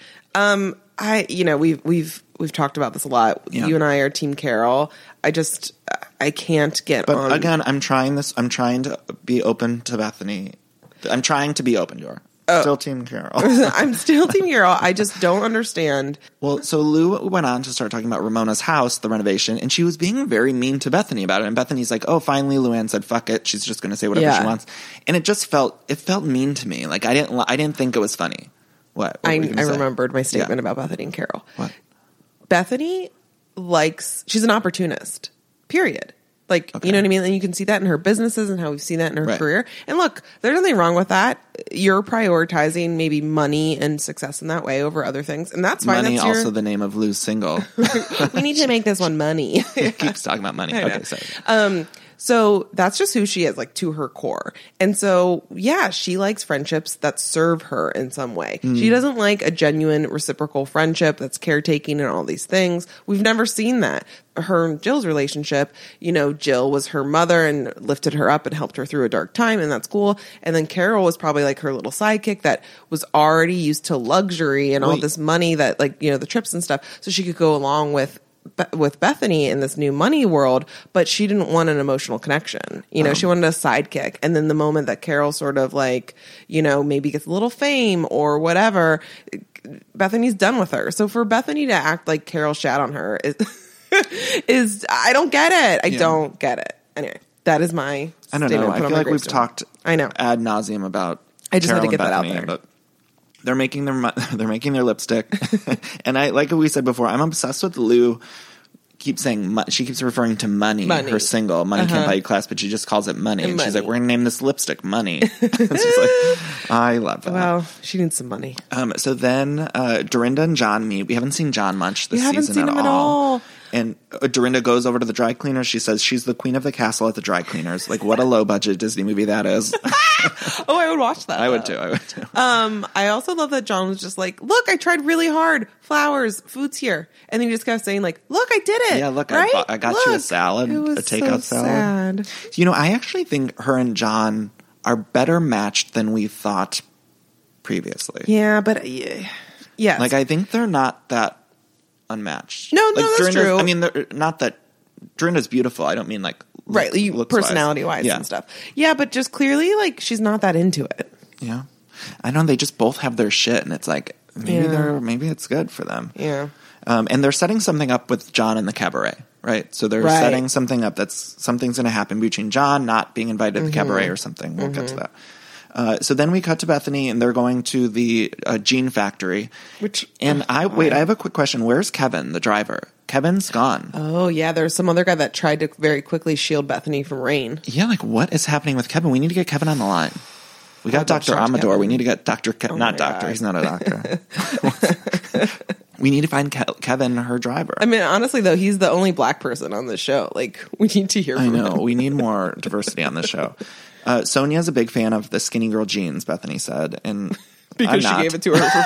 Speaker 9: We've talked about this a lot.
Speaker 2: Yeah.
Speaker 9: You and I are Team Carol. I can't get on.
Speaker 2: But again, I'm trying to be open to Bethany. I'm trying to be open to her. Still Team Carol.
Speaker 9: I'm still Team Carol. I just don't understand.
Speaker 2: Well, so Lou went on to start talking about Ramona's house, the renovation, and she was being very mean to Bethany about it. And Bethany's like, oh, finally Luann said, fuck it. She's just going to say whatever she wants. And it just felt mean to me. Like, I didn't think it was funny. What
Speaker 9: I remembered my statement about Bethany and Carol.
Speaker 2: What?
Speaker 9: Bethany she's an opportunist, period. Like, you know what I mean? And you can see that in her businesses and how we've seen that in her career. And look, there's nothing wrong with that. You're prioritizing maybe money and success in that way over other things. And that's fine.
Speaker 2: Money, also the name of Lou's single.
Speaker 9: We need to make this one money.
Speaker 2: It keeps talking about money. Okay, sorry.
Speaker 9: So that's just who she is, like, to her core. And so, yeah, she likes friendships that serve her in some way. She doesn't like a genuine reciprocal friendship that's caretaking and all these things. We've never seen that. Her and Jill's relationship, Jill was her mother and lifted her up and helped her through a dark time, and that's cool. And then Carol was probably like her little sidekick that was already used to luxury and all this money that, like, the trips and stuff, so she could go along with Bethany in this new money world, but she didn't want an emotional connection. She wanted a sidekick. And then the moment that Carol sort of like, maybe gets a little fame or whatever, Bethany's done with her. So for Bethany to act like Carol shat on her is I don't get it. I don't get it. Anyway, that is my
Speaker 2: I don't know. I feel like we've talked ad nauseum about
Speaker 9: I just
Speaker 2: Carol
Speaker 9: had to get
Speaker 2: Bethany,
Speaker 9: that out there.
Speaker 2: but they're making their lipstick. And like we said before, I'm obsessed with Lou. Keeps saying she keeps referring to money. Her single Money Can't Buy You Class, but she just calls it money. And she's like, we're gonna name this lipstick Money. It's just like, I love that.
Speaker 9: Well, she needs some money.
Speaker 2: So then Dorinda and John meet. We haven't seen John much this season
Speaker 9: at all.
Speaker 2: And Dorinda goes over to the dry cleaner. She says she's the queen of the castle at the dry cleaners. Like, what a low budget Disney movie that is.
Speaker 9: Oh, I would watch that.
Speaker 2: I would too.
Speaker 9: I also love that John was just like, look, I tried really hard. Flowers, food's here. And then he just kept saying like, look, I did it.
Speaker 2: Yeah, look,
Speaker 9: right?
Speaker 2: I got you a salad, a takeout salad. Sad. I actually think her and John are better matched than we thought previously.
Speaker 9: Yeah, but yes.
Speaker 2: Like, I think they're not that unmatched.
Speaker 9: No, that's true.
Speaker 2: I mean, not that Dorinda's beautiful. I don't mean like
Speaker 9: personality-wise and stuff. Yeah, but just clearly, like, she's not that into it.
Speaker 2: Yeah, I know. They just both have their shit, and it's like maybe it's good for them.
Speaker 9: Yeah,
Speaker 2: and they're setting something up with John and the cabaret, right? So they're setting something up something's going to happen between John not being invited to the cabaret or something. We'll get to that. So then we cut to Bethany, and they're going to the jean factory. I have a quick question. Where's Kevin, the driver? Kevin's gone.
Speaker 9: Oh, yeah. There's some other guy that tried to very quickly shield Bethany from rain.
Speaker 2: Yeah, like, what is happening with Kevin? We need to get Kevin on the line. We got Dr. Amador. Kevin. We need to get Dr. Not doctor. God. He's not a doctor. We need to find Kevin, her driver.
Speaker 9: I mean, honestly, though, he's the only black person on this show. Like, we need to hear from him.
Speaker 2: I know. We need more diversity on this show. Sonia's a big fan of the skinny girl jeans, Bethany said. And
Speaker 9: Because she
Speaker 2: not.
Speaker 9: gave it to her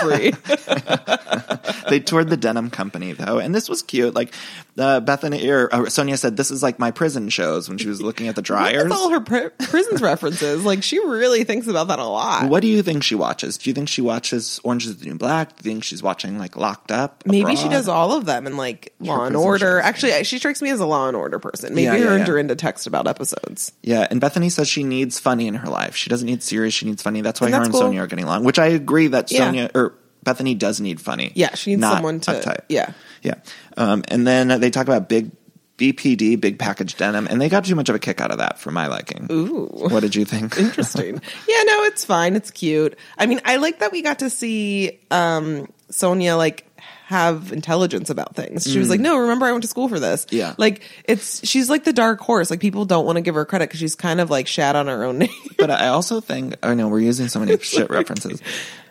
Speaker 9: for free.
Speaker 2: They toured the denim company, though, and this was cute. Like, Bethany or Sonia said, this is like my prison shows when she was looking at the dryers.
Speaker 9: That's all her prisons references. Like, she really thinks about that a lot.
Speaker 2: What do you think she watches? Do you think she watches Orange is the New Black? Do you think she's watching, like, Locked Up?
Speaker 9: Maybe she
Speaker 2: Abroad?
Speaker 9: does all of them and, like, Law and
Speaker 2: prison
Speaker 9: Order.
Speaker 2: shows.
Speaker 9: Actually, she strikes me as a Law and Order person. Maybe
Speaker 2: Yeah,
Speaker 9: her and
Speaker 2: yeah.
Speaker 9: Dorinda text about episodes.
Speaker 2: Yeah, and Bethany says she needs funny in her life. She doesn't need serious, she needs funny. That's why
Speaker 9: And
Speaker 2: her
Speaker 9: that's
Speaker 2: and
Speaker 9: cool.
Speaker 2: Sonia are getting along, which I agree that
Speaker 9: Yeah.
Speaker 2: Sonia or Bethany does need funny.
Speaker 9: Yeah, she needs
Speaker 2: not
Speaker 9: someone to...
Speaker 2: uptight.
Speaker 9: Yeah.
Speaker 2: Yeah. And then they talk about big BPD, big package denim, and they got too much of a kick out of that for my liking.
Speaker 9: Ooh.
Speaker 2: What did you think?
Speaker 9: Interesting. Yeah, no, it's fine. It's cute. I mean, I like that we got to see Sonia, like, have intelligence about things. She was like, no, remember I went to school for this.
Speaker 2: Yeah.
Speaker 9: Like, she's like the dark horse. Like, people don't want to give her credit because she's kind of like shat on her own name.
Speaker 2: But I also think, oh no, we're using so many shit references.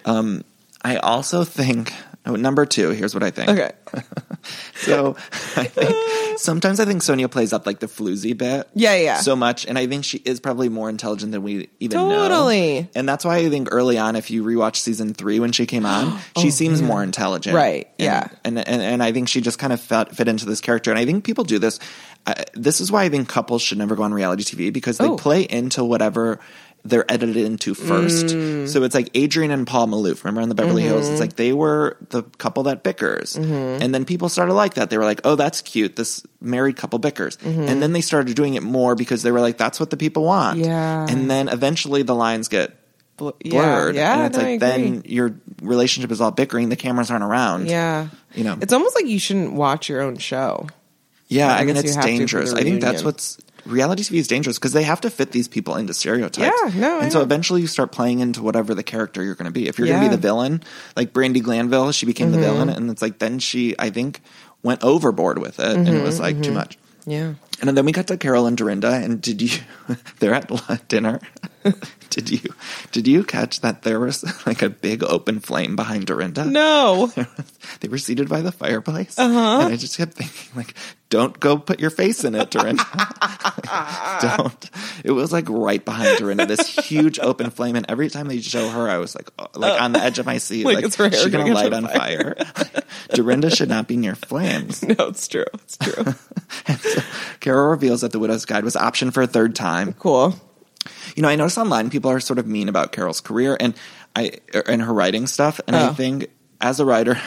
Speaker 2: I also think, number 2, here's what I think.
Speaker 9: Okay.
Speaker 2: So sometimes I think Sonia plays up like the floozy bit.
Speaker 9: Yeah.
Speaker 2: So much. And I think she is probably more intelligent than we even know.
Speaker 9: Totally.
Speaker 2: And that's why I think early on, if you rewatch season 3 when she came on, she seems more intelligent.
Speaker 9: Right,
Speaker 2: And-
Speaker 9: yeah.
Speaker 2: And I think she just kind of fit into this character. And I think people do this. This is why I think couples should never go on reality TV because they play into whatever they're edited into first. So it's like Adrian and Paul Maloof. Remember on the Beverly Hills? It's like they were the couple that bickers. And then people started like that. They were like, oh, that's cute. This married couple bickers. And then they started doing it more because they were like, that's what the people want.
Speaker 9: Yeah.
Speaker 2: And then eventually the lines get blurred.
Speaker 9: Yeah,
Speaker 2: and it's
Speaker 9: no, I
Speaker 2: like
Speaker 9: agree.
Speaker 2: then your relationship is all bickering. The cameras aren't around.
Speaker 9: Yeah.
Speaker 2: You know.
Speaker 9: It's almost like you shouldn't watch your own show.
Speaker 2: Yeah, I mean,
Speaker 9: guess you
Speaker 2: it's
Speaker 9: have to for
Speaker 2: dangerous.
Speaker 9: the
Speaker 2: I think that's
Speaker 9: reunion.
Speaker 2: what's reality TV is dangerous because they have to fit these people into stereotypes.
Speaker 9: Yeah, no, I
Speaker 2: and so
Speaker 9: know.
Speaker 2: eventually you start playing into whatever the character you're going to be. If you're going to
Speaker 9: Yeah.
Speaker 2: be the villain, like Brandi Glanville, she became the villain, and it's like then she, I think, went overboard with it, and it was like too much.
Speaker 9: Yeah.
Speaker 2: And then we got to Carol and Dorinda, and did you? They're at dinner. Did you catch that there was like a big open flame behind Dorinda?
Speaker 9: No.
Speaker 2: They were seated by the fireplace, and I just kept thinking, like, don't go put your face in it, Dorinda. Don't. It was like right behind Dorinda, this huge open flame, and every time they show her, I was like, on the edge of my seat,
Speaker 9: Like, is her hair
Speaker 2: she's
Speaker 9: gonna
Speaker 2: gonna
Speaker 9: catch
Speaker 2: light
Speaker 9: on
Speaker 2: on fire. Dorinda should not be near flames.
Speaker 9: No, it's true. It's true.
Speaker 2: Carol reveals that the Widow's Guide was optioned for a third time.
Speaker 9: Cool.
Speaker 2: You know, I noticed online people are sort of mean about Carol's career and her writing stuff. And I think as a writer,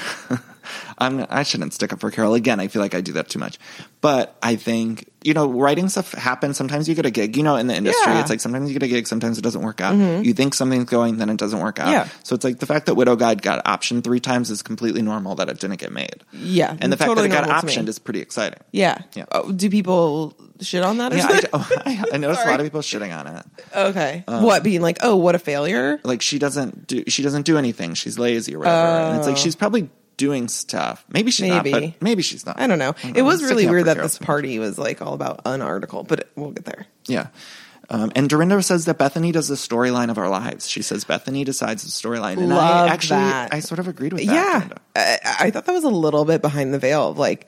Speaker 2: I shouldn't stick up for Carol again. I feel like I do that too much. But I think, you know, writing stuff happens. Sometimes you get a gig, you know, in the industry.
Speaker 9: Yeah.
Speaker 2: It's like sometimes you get a gig, sometimes it doesn't work out. You think something's going, then it doesn't work out.
Speaker 9: Yeah.
Speaker 2: So it's like the fact that Widow Guide got optioned 3 times is completely normal that it didn't get made.
Speaker 9: Yeah.
Speaker 2: And the fact
Speaker 9: totally
Speaker 2: that it got
Speaker 9: normal to me.
Speaker 2: optioned is pretty exciting.
Speaker 9: Yeah.
Speaker 2: Yeah.
Speaker 9: Oh, do people shit on that? Or
Speaker 2: Yeah,
Speaker 9: something?
Speaker 2: I noticed a lot of people shitting on it.
Speaker 9: Okay. What, being like, oh, what a failure?
Speaker 2: Like she doesn't do anything. She's lazy or whatever. And it's like she's probably doing stuff. Maybe she's not, but maybe she's not.
Speaker 9: I don't know. It was really
Speaker 2: Sticking up
Speaker 9: weird
Speaker 2: for
Speaker 9: that
Speaker 2: Carol
Speaker 9: this party was like all about an article, but we'll get there.
Speaker 2: Yeah. And Dorinda says that Bethany does the storyline of our lives. She says Bethany decides the storyline. And
Speaker 9: Love that.
Speaker 2: I sort of agreed with that.
Speaker 9: Yeah.
Speaker 2: Kinda.
Speaker 9: I thought that was a little bit behind the veil of like,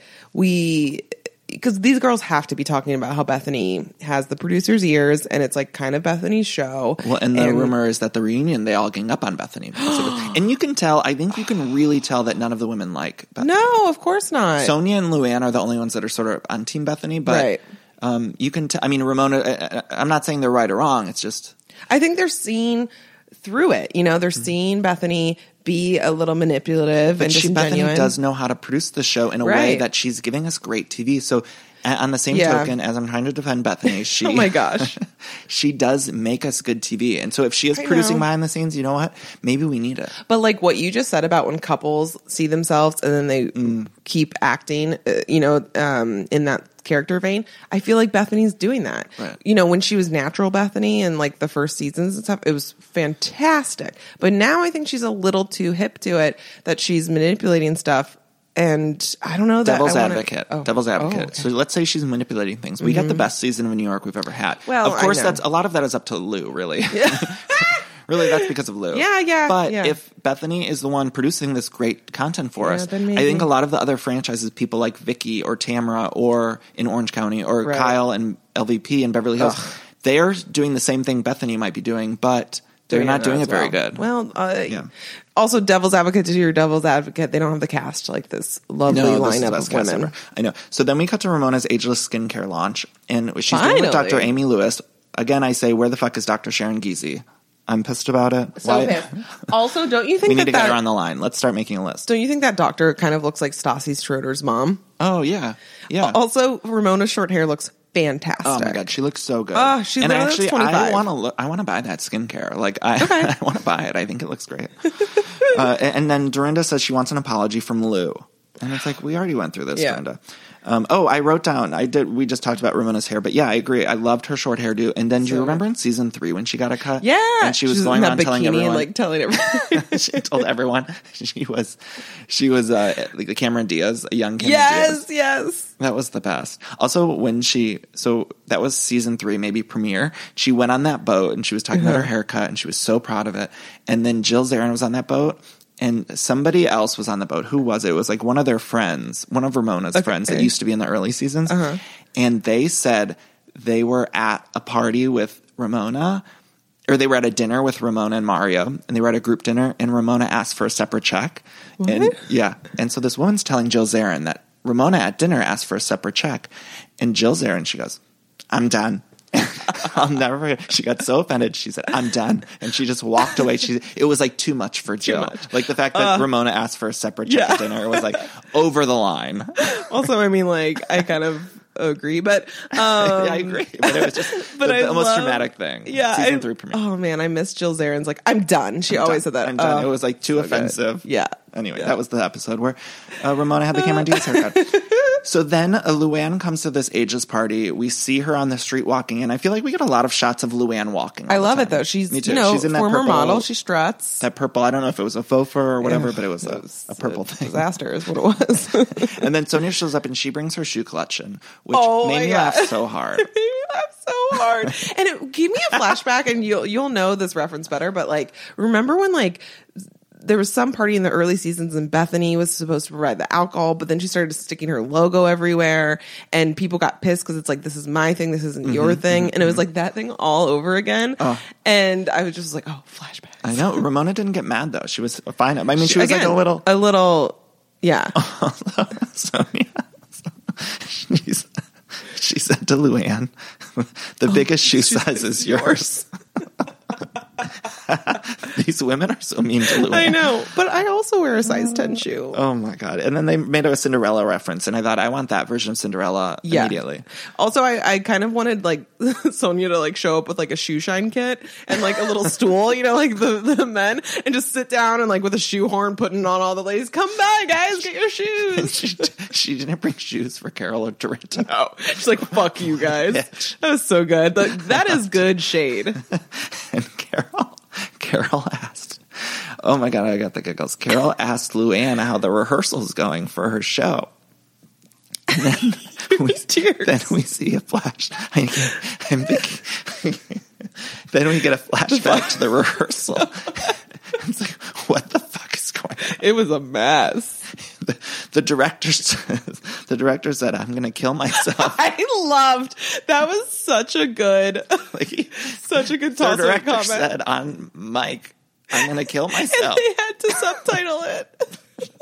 Speaker 9: because these girls have to be talking about how Bethany has the producer's ears and it's like kind of Bethany's show.
Speaker 2: Well, and the rumor is that the reunion, they all gang up on Bethany. Because of it. And you can tell, I think you can really tell that none of the women like Bethany.
Speaker 9: No, of course not.
Speaker 2: Sonia and Luann are the only ones that are sort of on Team Bethany. But
Speaker 9: Right.
Speaker 2: you can I mean, Ramona, I'm not saying they're right or wrong. It's just...
Speaker 9: I think they're seeing through it. You know, they're seeing Bethany be a little manipulative and disingenuous.
Speaker 2: Bethany does know how to produce the show in a way
Speaker 9: Right.
Speaker 2: that she's giving us great TV. So on the same
Speaker 9: Yeah.
Speaker 2: token, as I'm trying to defend Bethany, she
Speaker 9: Oh my gosh.
Speaker 2: she does make us good TV. And so if she is
Speaker 9: I
Speaker 2: producing
Speaker 9: know.
Speaker 2: behind the scenes, you know what? Maybe we need it.
Speaker 9: But like what you just said about when couples see themselves and then they keep acting, in that character vein, I feel like Bethany's doing that.
Speaker 2: Right.
Speaker 9: You know, when she was natural Bethany and like the first seasons and stuff, it was fantastic. But now I think she's a little too hip to it that she's manipulating stuff. And I don't know that
Speaker 2: Devil's
Speaker 9: I wanna-
Speaker 2: advocate.
Speaker 9: Oh.
Speaker 2: Devil's advocate.
Speaker 9: Oh, okay.
Speaker 2: So let's say she's manipulating things. We got the best season of New York we've ever had.
Speaker 9: Well,
Speaker 2: of course,
Speaker 9: I know.
Speaker 2: that's a lot of that is up to Lou, really. Really, that's because of Lou.
Speaker 9: Yeah.
Speaker 2: But
Speaker 9: yeah.
Speaker 2: if Bethany is the one producing this great content for us,
Speaker 9: then
Speaker 2: I
Speaker 9: maybe.
Speaker 2: think a lot of the other franchises, people like Vicky or Tamara or in Orange County or
Speaker 9: Right.
Speaker 2: Kyle and LVP in Beverly Hills, they're doing the same thing Bethany might be doing, but They're not doing
Speaker 9: as
Speaker 2: it very
Speaker 9: well.
Speaker 2: good.
Speaker 9: Well,
Speaker 2: Yeah.
Speaker 9: also devil's advocate to your devil's advocate. They don't have the cast like this lovely
Speaker 2: This is the
Speaker 9: lineup
Speaker 2: best
Speaker 9: of
Speaker 2: cast
Speaker 9: women.
Speaker 2: ever. I know. So then we cut to Ramona's ageless skincare launch, and she's doing with
Speaker 9: Finally.
Speaker 2: Dr. Amy Lewis. Again, I say, where the fuck is Dr. Sharon Giese? I'm pissed about it.
Speaker 9: So pissed. Also, don't you think
Speaker 2: We need
Speaker 9: that
Speaker 2: to get her on the line. Let's start making a list.
Speaker 9: Don't you think that doctor kind of looks like Stassi Schroeder's mom?
Speaker 2: Oh, yeah. Yeah.
Speaker 9: Also, Ramona's short hair looks fantastic.
Speaker 2: Oh my god, she looks so good.
Speaker 9: Oh, she
Speaker 2: and
Speaker 9: looks
Speaker 2: actually,
Speaker 9: 25.
Speaker 2: I want to buy that skincare. Like, I want to buy it. I think it looks great. And then Dorinda says she wants an apology from Lou, and it's like we already went through this,
Speaker 9: Yeah.
Speaker 2: Dorinda. I wrote down. We just talked about Ramona's hair, but yeah, I agree. I loved her short hairdo. And then do you remember in season 3 when she got a cut?
Speaker 9: Yeah,
Speaker 2: and she was going
Speaker 9: in that
Speaker 2: around telling
Speaker 9: bikini
Speaker 2: everyone,
Speaker 9: and like telling everyone.
Speaker 2: she told everyone she was like the Cameron Diaz, a young Cameron Diaz.
Speaker 9: Yes.
Speaker 2: That was the best. Also, so that was season 3, maybe premiere. She went on that boat and she was talking about her haircut and she was so proud of it. And then Jill Zarin was on that boat and somebody else was on the boat. Who was it? It was like one of their friends, one of Ramona's friends that used to be in the early seasons. And they said they were at a party with Ramona, or they were at a dinner with Ramona and Mario, and they were at a group dinner, and Ramona asked for a separate check.
Speaker 9: What?
Speaker 2: And so this woman's telling Jill Zarin that Ramona at dinner asked for a separate check, and Jill Zarin, she goes, "I'm done." I'll never forget. She got so offended. She said, "I'm done," and she just walked away. It was like too much for Jill. Like the fact that Ramona asked for a separate check at dinner was like over the line.
Speaker 9: Also, I mean, like I kind of agree, but
Speaker 2: yeah, I agree. But it was just the most dramatic thing.
Speaker 9: Yeah,
Speaker 2: season 3 premiere.
Speaker 9: Oh man, I miss Jill Zarin's like I'm done. She always said that.
Speaker 2: I'm done. It was like too offensive.
Speaker 9: Yeah.
Speaker 2: Anyway, that was the episode where Ramona had the Cameron Diaz haircut. So then Luann comes to this ageless party. We see her on the street walking, and I feel like we get a lot of shots of Luann walking.
Speaker 9: I love it though. She's
Speaker 2: Me too.
Speaker 9: she's
Speaker 2: in that
Speaker 9: former
Speaker 2: purple,
Speaker 9: model. She struts.
Speaker 2: That purple. I don't know if it was a faux fur or whatever, but it was a purple thing.
Speaker 9: Disaster is what it was.
Speaker 2: And then Sonia shows up and she brings her shoe collection, which
Speaker 9: Oh,
Speaker 2: made me
Speaker 9: yeah.
Speaker 2: laugh so hard.
Speaker 9: It made me laugh so hard. And it gave me a flashback, and you'll know this reference better, but like remember when like there was some party in the early seasons and Bethany was supposed to provide the alcohol, but then she started sticking her logo everywhere and people got pissed because it's like, this is my thing, this isn't your thing. And it was like that thing all over again. And I was just like, oh, flashbacks.
Speaker 2: I know. Ramona didn't get mad though. She was fine. I mean, she was
Speaker 9: again,
Speaker 2: like a little,
Speaker 9: yeah.
Speaker 2: Sonia. She said to Luann, the biggest shoe size is yours. These women are so mean to Luann.
Speaker 9: I know, but I also wear a size 10 shoe.
Speaker 2: Oh my God. And then they made a Cinderella reference, and I thought, I want that version of Cinderella immediately.
Speaker 9: Also, I kind of wanted like Sonia to like show up with like a shoe shine kit and like a little stool, you know, like the men, and just sit down and like with a shoe horn putting on all the ladies, come by guys, get your shoes.
Speaker 2: She didn't bring shoes for Carol or Dorinda.
Speaker 9: No. She's like, fuck you guys. That was so good. That is good shade.
Speaker 2: And Carol asked, oh my God, I got the giggles. Carol asked Luann how the rehearsal's going for her show. And then we see a flash. I'm thinking, then we get a flashback to the rehearsal. It's like, what the fuck is going on?
Speaker 9: It was a mess.
Speaker 2: The director said, I'm going to kill myself.
Speaker 9: I loved that. Was such a good toss
Speaker 2: The director
Speaker 9: comment.
Speaker 2: said on mic, I'm going to kill myself.
Speaker 9: And they had to subtitle it.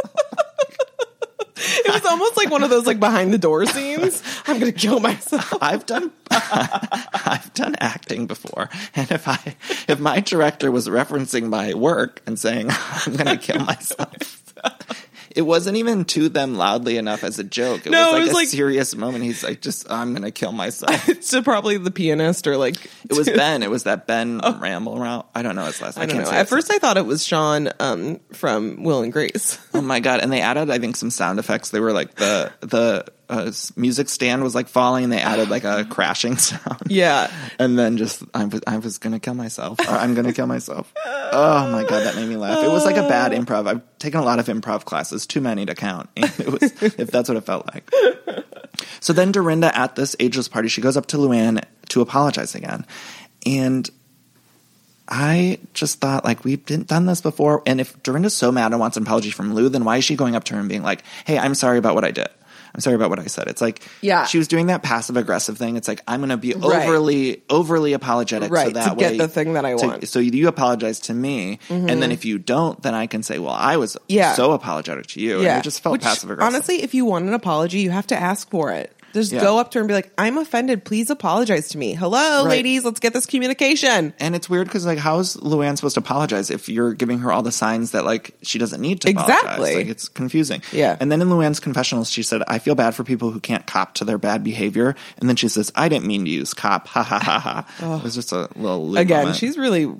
Speaker 9: It was almost like one of those like behind the door scenes. I'm going to kill myself.
Speaker 2: I've done acting before, and if my director was referencing my work and saying I'm going to kill myself, it wasn't even to them loudly enough as a joke. It was like a serious moment. He's like, I'm going to kill myself.
Speaker 9: To probably the pianist or like
Speaker 2: it was Ben. It was that Ben Ramble route. I don't know his last name.
Speaker 9: I don't know. At first, I thought it was Sean from Will and Grace.
Speaker 2: Oh my God! And they added, I think, some sound effects. They were like the music stand was like falling, and they added like a crashing sound.
Speaker 9: Yeah.
Speaker 2: And then just I was gonna kill myself. Or I'm gonna kill myself. Oh my God, that made me laugh. It was like a bad improv. I've taken a lot of improv classes, too many to count. And it was, if that's what it felt like. So then Dorinda at this ageless party, she goes up to Luann to apologize again, and I just thought, like, we've done this before. And if Dorinda's so mad and wants an apology from Lou, then why is she going up to her and being like, hey, I'm sorry about what I did? I'm sorry about what I said. It's like,
Speaker 9: Yeah.
Speaker 2: she was doing that passive aggressive thing. It's like, I'm going to be overly apologetic.
Speaker 9: Right,
Speaker 2: So that
Speaker 9: to get
Speaker 2: way,
Speaker 9: the thing that I want.
Speaker 2: So you apologize to me. And then if you don't, then I can say, well, I was so apologetic to you. And it just felt passive aggressive.
Speaker 9: Honestly, if you want an apology, you have to ask for it. Just go up to her and be like, I'm offended. Please apologize to me. Hello, ladies. Let's get this communication.
Speaker 2: And it's weird because, like, how's Luann supposed to apologize if you're giving her all the signs that, like, she doesn't need to apologize?
Speaker 9: Exactly.
Speaker 2: Like, it's confusing.
Speaker 9: Yeah.
Speaker 2: And then in Luann's confessionals, she said, I feel bad for people who can't cop to their bad behavior. And then she says, I didn't mean to use cop. Ha, ha, ha, ha. It was just a little loop
Speaker 9: Again,
Speaker 2: moment.
Speaker 9: she's really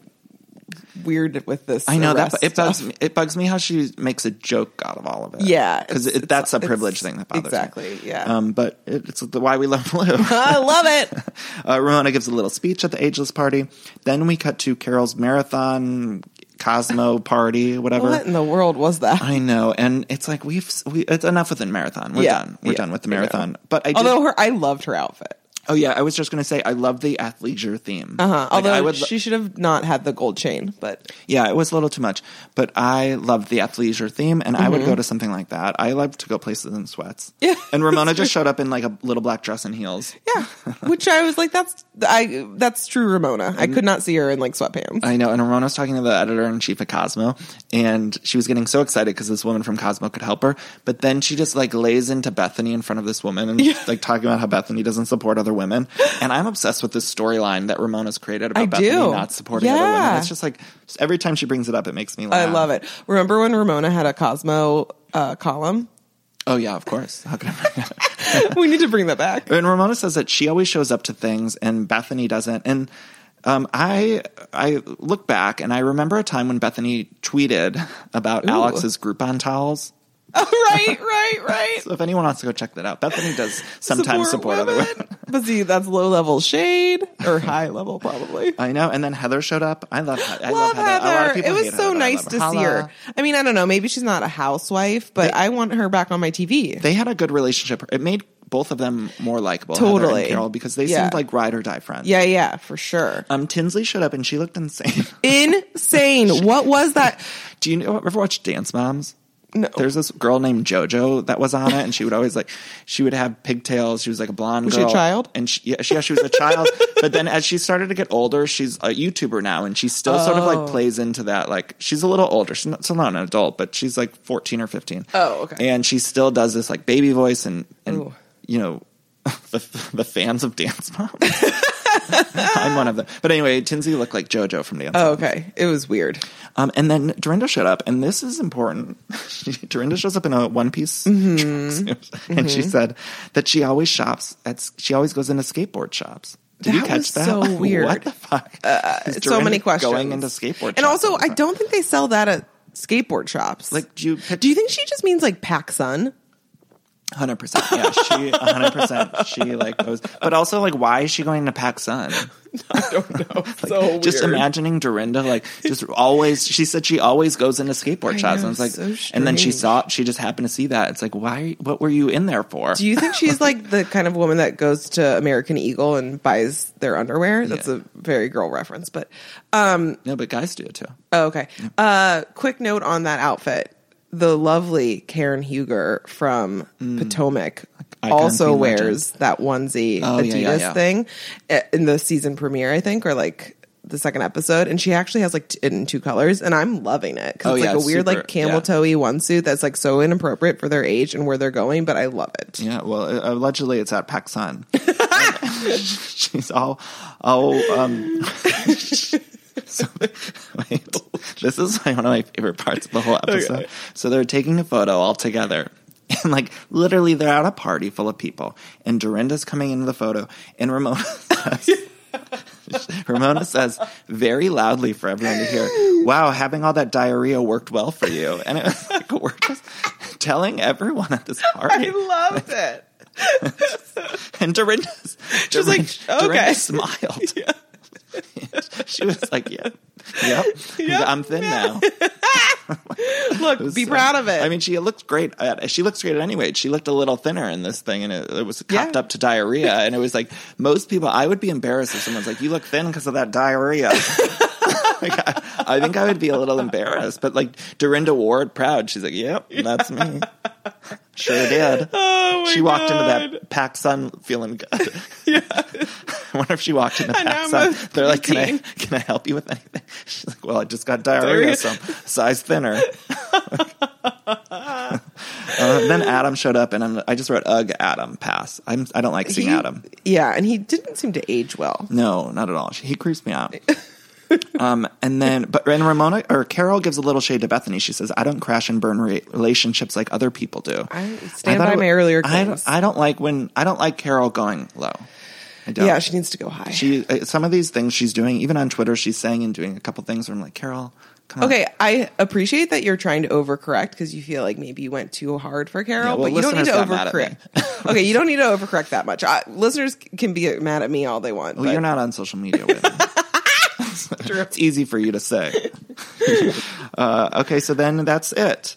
Speaker 9: weird with this.
Speaker 2: I know that
Speaker 9: stuff.
Speaker 2: it bugs me how she makes a joke out of all of it.
Speaker 9: Yeah,
Speaker 2: because that's a privilege thing that bothers
Speaker 9: exactly,
Speaker 2: me.
Speaker 9: Yeah.
Speaker 2: But it's why we love Lou.
Speaker 9: I love it.
Speaker 2: Ramona gives a little speech at the ageless party. Then we cut to Carol's marathon Cosmo party, whatever.
Speaker 9: What in the world was that?
Speaker 2: I know, and it's like it's enough with the marathon. We're done. We're done with the marathon. But
Speaker 9: I loved her outfit.
Speaker 2: Oh yeah, I was just going to say I love the athleisure theme.
Speaker 9: Although she should have not had the gold chain, but
Speaker 2: yeah, it was a little too much. But I loved the athleisure theme, and I would go to something like that. I love to go places in sweats.
Speaker 9: Yeah,
Speaker 2: and Ramona just showed up in like a little black dress and heels.
Speaker 9: Yeah, which I was like, that's true Ramona. I could not see her in like sweatpants.
Speaker 2: I know. And Ramona was talking to the editor in chief of Cosmo, and she was getting so excited because this woman from Cosmo could help her. But then she just like lays into Bethany in front of this woman and like talking about how Bethany doesn't support other women. And I'm obsessed with this storyline that Ramona's created about Bethany not supporting other women. It's just like every time she brings it up, it makes me laugh.
Speaker 9: I love it. Remember when Ramona had a Cosmo column?
Speaker 2: Oh yeah, of course. How could I forget it?
Speaker 9: We need to bring that back.
Speaker 2: And Ramona says that she always shows up to things and Bethany doesn't. And I look back and I remember a time when Bethany tweeted about Alex's Groupon towels.
Speaker 9: Oh, right.
Speaker 2: So if anyone wants to go check that out, Bethany does sometimes support other women.
Speaker 9: But see, that's low level shade or high level probably.
Speaker 2: I know. And then Heather showed up. I love Heather.
Speaker 9: A lot of people it was so nice to see her. I mean, I don't know. Maybe she's not a housewife, but I want her back on my TV.
Speaker 2: They had a good relationship. It made both of them more likable.
Speaker 9: Totally.
Speaker 2: Heather and Carol, because they seemed like ride or die friends.
Speaker 9: Yeah, for sure.
Speaker 2: Tinsley showed up and she looked insane.
Speaker 9: Insane. What was that?
Speaker 2: Do you ever watch Dance Moms?
Speaker 9: No.
Speaker 2: There's this girl named JoJo that was on it, and she would always she would have pigtails. She was like a blonde girl.
Speaker 9: Was she a child?
Speaker 2: And she was a child. But then as she started to get older, she's a YouTuber now, and she still sort of like plays into that. Like she's a little older. She's still not an adult, but she's like 14 or 15.
Speaker 9: Oh, okay.
Speaker 2: And she still does this like baby voice, and you know, the fans of Dance Moms. I'm one of them. But anyway, Tinsley looked like JoJo from Dance Moms.
Speaker 9: Oh, okay. It was weird.
Speaker 2: And then Dorinda showed up, and this is important. Dorinda shows up in a one-piece tracksuit, and she said that she always goes into skateboard shops. Did you catch that?
Speaker 9: So weird.
Speaker 2: What the fuck?
Speaker 9: So many questions.
Speaker 2: Going into skateboard shops.
Speaker 9: And also, I don't think they sell that at skateboard shops.
Speaker 2: Like, do you
Speaker 9: think she just means like PacSun?
Speaker 2: 100%. Yeah, she 100%. She like goes, but also like, why is she going to PacSun?
Speaker 9: I don't know.
Speaker 2: Like,
Speaker 9: so weird.
Speaker 2: Just imagining Dorinda like just always. She said she always goes into skateboard shops, and it's like,
Speaker 9: so
Speaker 2: and then she just happened to see that. It's like, why? What were you in there for?
Speaker 9: Do you think she's like the kind of woman that goes to American Eagle and buys their underwear? That's a very girl reference, but
Speaker 2: no, but guys do it too.
Speaker 9: Oh, okay. Yeah. Quick note on that outfit. The lovely Karen Huger from Potomac also wears that onesie Adidas thing in the season premiere, I think, or like the second episode. And she actually has like in two colors, and I'm loving it because it's like a weird like camel toe-y onesuit that's like so inappropriate for their age and where they're going, but I love it.
Speaker 2: Yeah, well, allegedly it's at PacSun. She's all So, wait, this is one of my favorite parts of the whole episode. Okay. So they're taking a photo all together. And like literally they're at a party full of people. And Dorinda's coming into the photo. And Ramona says very loudly for everyone to hear, wow, having all that diarrhea worked well for you. And it was like we're just telling everyone at this party.
Speaker 9: I loved it.
Speaker 2: And Dorinda smiled.
Speaker 9: Yeah.
Speaker 2: She was like, yep, I'm thin now.
Speaker 9: Look, be proud of it.
Speaker 2: I mean, she looked great. She looks great anyway. She looked a little thinner in this thing, and it was copped up to diarrhea. And it was like, most people, I would be embarrassed if someone's like, you look thin because of that diarrhea. I think I would be a little embarrassed. But like, Dorinda wore it proud. She's like, yep, that's me. Sure did.
Speaker 9: Oh my
Speaker 2: She walked into
Speaker 9: God.
Speaker 2: that PacSun feeling good.
Speaker 9: Yeah.
Speaker 2: I wonder if she walked into
Speaker 9: And now I'm
Speaker 2: PacSun.
Speaker 9: a
Speaker 2: They're like,
Speaker 9: preteen.
Speaker 2: can I help you with anything? She's like, well, I just got diarrhea, so I'm a size thinner. Then Adam showed up, and I just wrote, ugh, Adam, pass. I don't like seeing Adam.
Speaker 9: Yeah, and he didn't seem to age well.
Speaker 2: No, not at all. He creeps me out. And Ramona or Carol gives a little shade to Bethany. She says, I don't crash and burn relationships like other people do.
Speaker 9: I stand by my earlier claims.
Speaker 2: I don't like Carol going low. I don't.
Speaker 9: Yeah, she needs to go high.
Speaker 2: Some of these things she's doing, even on Twitter, she's saying and doing a couple things where I'm like, Carol, come on.
Speaker 9: Okay, I appreciate that you're trying to overcorrect because you feel like maybe you went too hard for Carol,
Speaker 2: Yeah, well,
Speaker 9: but you don't need to
Speaker 2: listeners got mad at me.
Speaker 9: overcorrect. Okay, you don't need to overcorrect that much. Listeners can be mad at me all they want.
Speaker 2: Well,
Speaker 9: but
Speaker 2: you're not on social media with me. It's easy for you to say. Okay, so then that's it.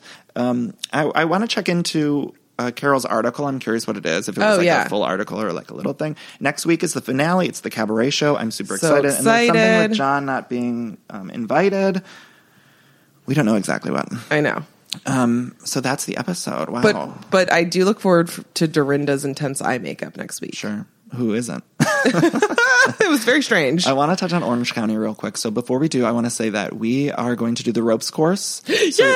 Speaker 2: I want to check into Carol's article. I'm curious what it is, if it was a full article or like a little thing. Next week is the finale. It's the cabaret show. I'm super excited. And there's something with John not being invited. We don't know exactly what.
Speaker 9: I know.
Speaker 2: So that's the episode. Wow.
Speaker 9: But I do look forward to Dorinda's intense eye makeup next week.
Speaker 2: Sure. Who isn't?
Speaker 9: It was very strange.
Speaker 2: I want to touch on Orange County real quick. So before we do, I want to say that we are going to do the ropes course.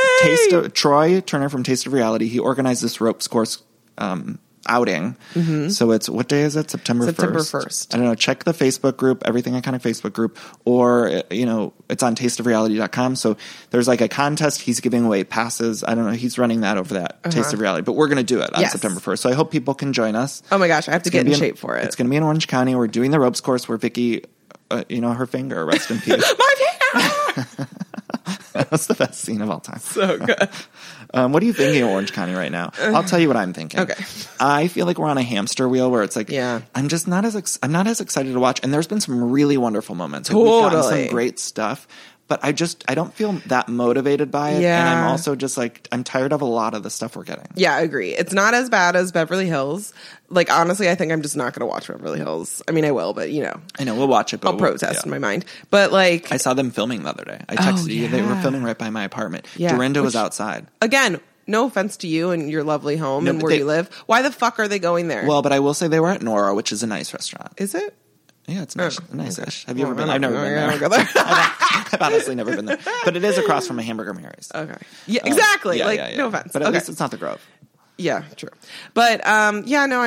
Speaker 2: So Troy Turner from Taste of Reality, he organized this ropes course outing. Mm-hmm. So it's, what day is it? September 1st. I don't know. Check the Facebook group, Everything Iconic Facebook group, or, it's on tasteofreality.com. So there's like a contest. He's giving away passes. I don't know. He's running that over that Taste of Reality, but we're going to do it on September 1st. So I hope people can join us.
Speaker 9: Oh my gosh. I have to get in shape for it.
Speaker 2: It's going to be in Orange County. We're doing the ropes course where Vicky, her finger, rest in peace.
Speaker 9: My finger!
Speaker 2: That's the best scene of all time.
Speaker 9: So good.
Speaker 2: What are you thinking of Orange County right now? I'll tell you what I'm thinking.
Speaker 9: Okay.
Speaker 2: I feel like we're on a hamster wheel where it's like, I'm just not I'm not as excited to watch. And there's been some really wonderful moments. Like, we've gotten some great stuff. But I don't feel that motivated by it.
Speaker 9: Yeah.
Speaker 2: And I'm also just like, I'm tired of a lot of the stuff we're getting.
Speaker 9: Yeah, I agree. It's not as bad as Beverly Hills. Like, honestly, I think I'm just not going to watch Beverly Hills. I mean, I will, but
Speaker 2: I know, we'll watch it. But
Speaker 9: I'll protest in my mind. But like,
Speaker 2: I saw them filming the other day. I texted you. They were filming right by my apartment. Yeah. Dorinda was outside.
Speaker 9: Again, no offense to you and your lovely home and where you live. Why the fuck are they going there?
Speaker 2: Well, but I will say they were at Nora, which is a nice restaurant.
Speaker 9: Is it?
Speaker 2: Yeah, it's nice. Nice-ish. Have you ever been?
Speaker 9: I've never been there.
Speaker 2: I've honestly never been there. But it is across from a Hamburger Mary's.
Speaker 9: Okay. Yeah, exactly. No offense.
Speaker 2: But at least it's not the Grove.
Speaker 9: Yeah, true. But I'm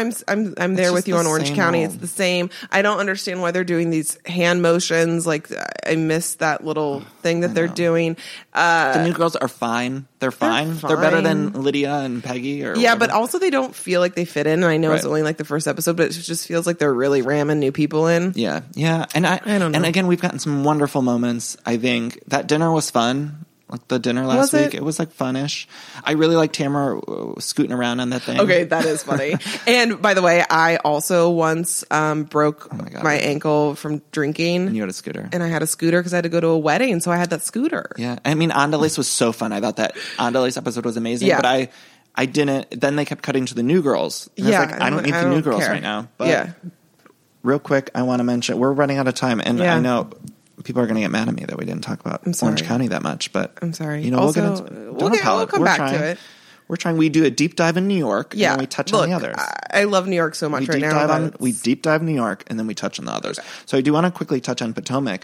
Speaker 9: there with you on Orange County. It's the same. I don't understand why they're doing these hand motions. Like, I miss that little thing that they're doing.
Speaker 2: The new girls are fine. They're fine. They're better than Lydia and Peggy or whatever.
Speaker 9: But also they don't feel like they fit in. And I know it's only like the first episode, but it just feels like they're really ramming new people in.
Speaker 2: Yeah. Yeah. And I don't know. And again, we've gotten some wonderful moments. I think that dinner was fun. Like the dinner last week, it was like funnish. I really like Tamara scooting around on that thing.
Speaker 9: Okay, that is funny. And by the way, I also once broke my ankle from drinking.
Speaker 2: And you had a scooter.
Speaker 9: And I had a scooter because I had to go to a wedding, so I had that scooter.
Speaker 2: Yeah, I mean, Andales was so fun. I thought that Andales episode was amazing. Yeah. But I didn't. Then they kept cutting to the new girls. And I was like, I don't need the new girls right now. But real quick, I want to mention we're running out of time, and I know people are going to get mad at me that we didn't talk about Orange County that much, but
Speaker 9: I'm sorry.
Speaker 2: We'll come back to it. We're trying. We do a deep dive in New York, and then we touch on the others.
Speaker 9: I love New York so much right now.
Speaker 2: We deep dive New York, and then we touch on the others. Okay. So I do want to quickly touch on Potomac.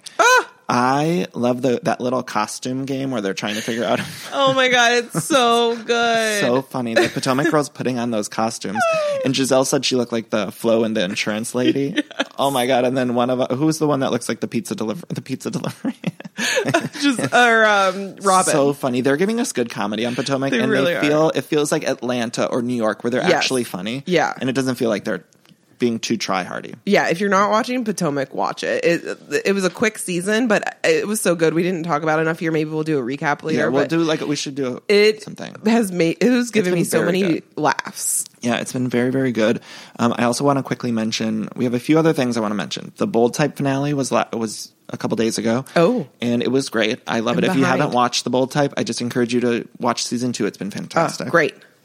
Speaker 2: I love that little costume game where they're trying to figure out.
Speaker 9: Oh my God, it's so good.
Speaker 2: So funny. The Potomac girls putting on those costumes. And Giselle said she looked like the Flo in the insurance lady. Yes. Oh my God. And then who's the one that looks like the pizza delivery? Robin. So funny. They're giving us good comedy on Potomac. It feels like Atlanta or New York where they're actually funny.
Speaker 9: Yeah.
Speaker 2: And it doesn't feel like they're being too try-hardy.
Speaker 9: Yeah, if you're not watching Potomac, watch it. It was a quick season, but it was so good. We didn't talk about it enough here. Maybe we'll do a recap later.
Speaker 2: Yeah, we should do something.
Speaker 9: It was giving me so many laughs.
Speaker 2: Yeah, it's been very, very good. I also want to quickly mention, we have a few other things I want to mention. The Bold Type finale was a couple days ago.
Speaker 9: Oh.
Speaker 2: And it was great. I love it. If you haven't watched The Bold Type, I just encourage you to watch season 2. It's been fantastic.
Speaker 9: Great.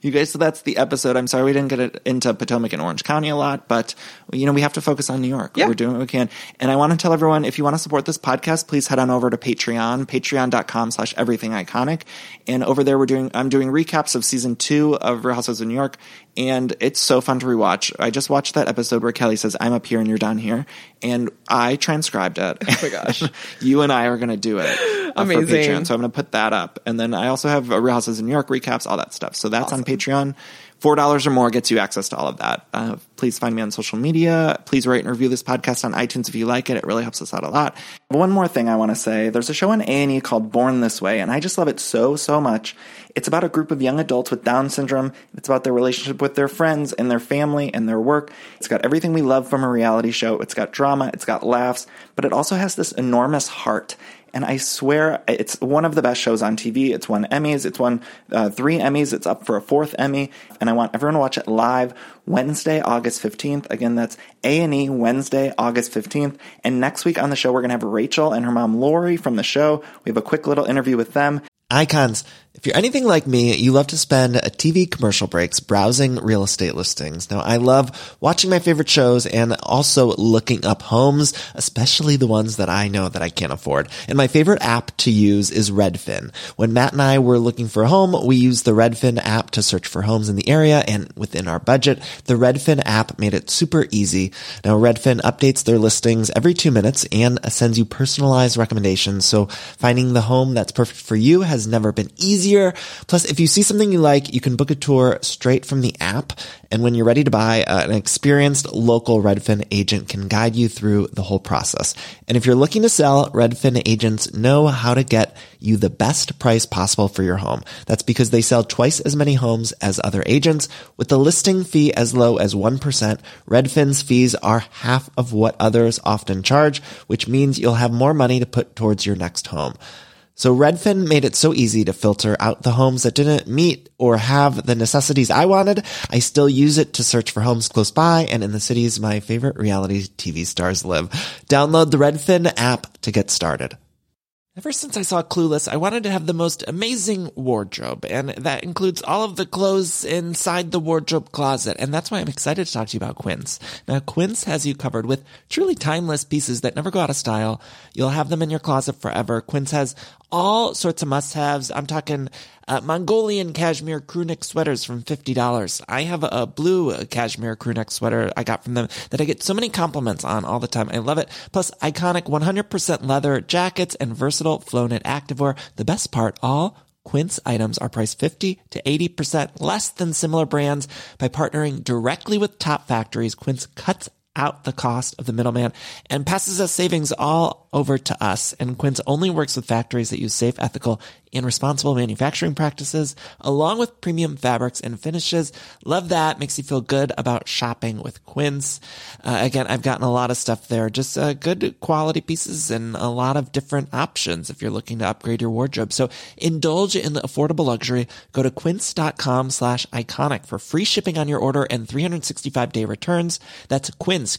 Speaker 2: You guys, so that's the episode. I'm sorry we didn't get it into Potomac and Orange County a lot, but, you know, we have to focus on New York.
Speaker 9: Yeah.
Speaker 2: We're doing what we can. And I want to tell everyone, if you want to support this podcast, please head on over to Patreon, patreon.com/everythingiconic. And over there, I'm doing recaps of season 2 of Real Housewives of New York. And it's so fun to rewatch. I just watched that episode where Kelly says, I'm up here and you're down here. And I transcribed it.
Speaker 9: Oh my gosh.
Speaker 2: You and I are going to do it.
Speaker 9: Amazing.
Speaker 2: For Patreon. So I'm going to put that up. And then I also have Real Housewives of New York recaps, all that stuff. So that's
Speaker 9: awesome.
Speaker 2: On Patreon. $4 or more gets you access to all of that. Please find me on social media. Please rate and review this podcast on iTunes if you like it. It really helps us out a lot. One more thing I want to say. There's a show on A&E called Born This Way, and I just love it so, so much. It's about a group of young adults with Down syndrome. It's about their relationship with their friends and their family and their work. It's got everything we love from a reality show. It's got drama. It's got laughs. But it also has this enormous heart. And I swear it's one of the best shows on TV. It's won Emmys. It's won 3 Emmys. It's up for a 4th Emmy. And I want everyone to watch it live Wednesday, August 15th. Again, that's A&E Wednesday, August 15th. And next week on the show, we're going to have Rachel and her mom, Lori, from the show. We have a quick little interview with them.
Speaker 10: Icons, if you're anything like me, you love to spend TV commercial breaks browsing real estate listings. Now, I love watching my favorite shows and also looking up homes, especially the ones that I know that I can't afford. And my favorite app to use is Redfin. When Matt and I were looking for a home, we used the Redfin app to search for homes in the area and within our budget. The Redfin app made it super easy. Now, Redfin updates their listings every 2 minutes and sends you personalized recommendations. So finding the home that's perfect for you has never been easier. Plus, if you see something you like, you can book a tour straight from the app. And when you're ready to buy, an experienced local Redfin agent can guide you through the whole process. And if you're looking to sell, Redfin agents know how to get you the best price possible for your home. That's because they sell twice as many homes as other agents. With the listing fee as low as 1%, Redfin's fees are half of what others often charge, which means you'll have more money to put towards your next home. So Redfin made it so easy to filter out the homes that didn't meet or have the necessities I wanted. I still use it to search for homes close by and in the cities my favorite reality TV stars live. Download the Redfin app to get started. Ever since I saw Clueless, I wanted to have the most amazing wardrobe, and that includes all of the clothes inside the wardrobe closet, and that's why I'm excited to talk to you about Quince. Now, Quince has you covered with truly timeless pieces that never go out of style. You'll have them in your closet forever. Quince has all sorts of must-haves. I'm talking Mongolian cashmere crewneck sweaters from $50. I have a blue cashmere crewneck sweater I got from them that I get so many compliments on all the time. I love it. Plus, iconic 100% leather jackets and versatile flow-knit activewear. The best part, all Quince items are priced 50 to 80% less than similar brands. By partnering directly with top factories, Quince cuts out the cost of the middleman and passes us savings all over to us. And Quince only works with factories that use safe, ethical, and responsible manufacturing practices, along with premium fabrics and finishes. Love that. Makes you feel good about shopping with Quince. Again, I've gotten a lot of stuff there, just good quality pieces and a lot of different options if you're looking to upgrade your wardrobe. So indulge in the affordable luxury. Go to quince.com/iconic for free shipping on your order and 365-day returns. That's Quince,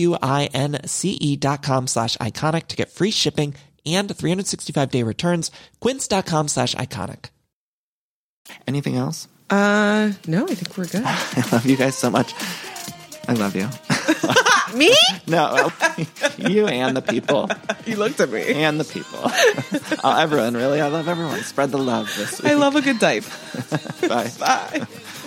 Speaker 10: QUINCE.com/iconic to get free shipping and 365-day returns. Quince.com/iconic.
Speaker 2: Anything else?
Speaker 9: No, I think we're good.
Speaker 2: I love you guys so much. I love you.
Speaker 9: Me?
Speaker 2: No, you and the people.
Speaker 9: You looked at me.
Speaker 2: And the people. Everyone, really. I love everyone. Spread the love this week.
Speaker 9: I love a good dive.
Speaker 2: Bye.
Speaker 9: Bye.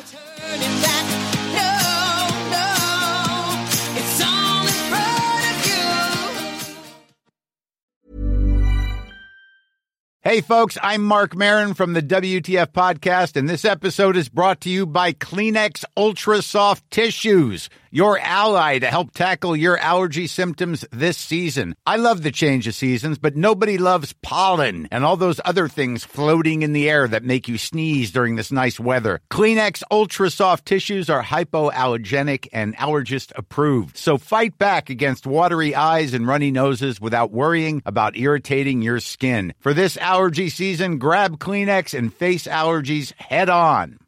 Speaker 11: Hey, folks, I'm Mark Maron from the WTF Podcast, and this episode is brought to you by Kleenex Ultra Soft Tissues, your ally to help tackle your allergy symptoms this season. I love the change of seasons, but nobody loves pollen and all those other things floating in the air that make you sneeze during this nice weather. Kleenex Ultra Soft Tissues are hypoallergenic and allergist approved, so fight back against watery eyes and runny noses without worrying about irritating your skin. For this allergy season, grab Kleenex and face allergies head on.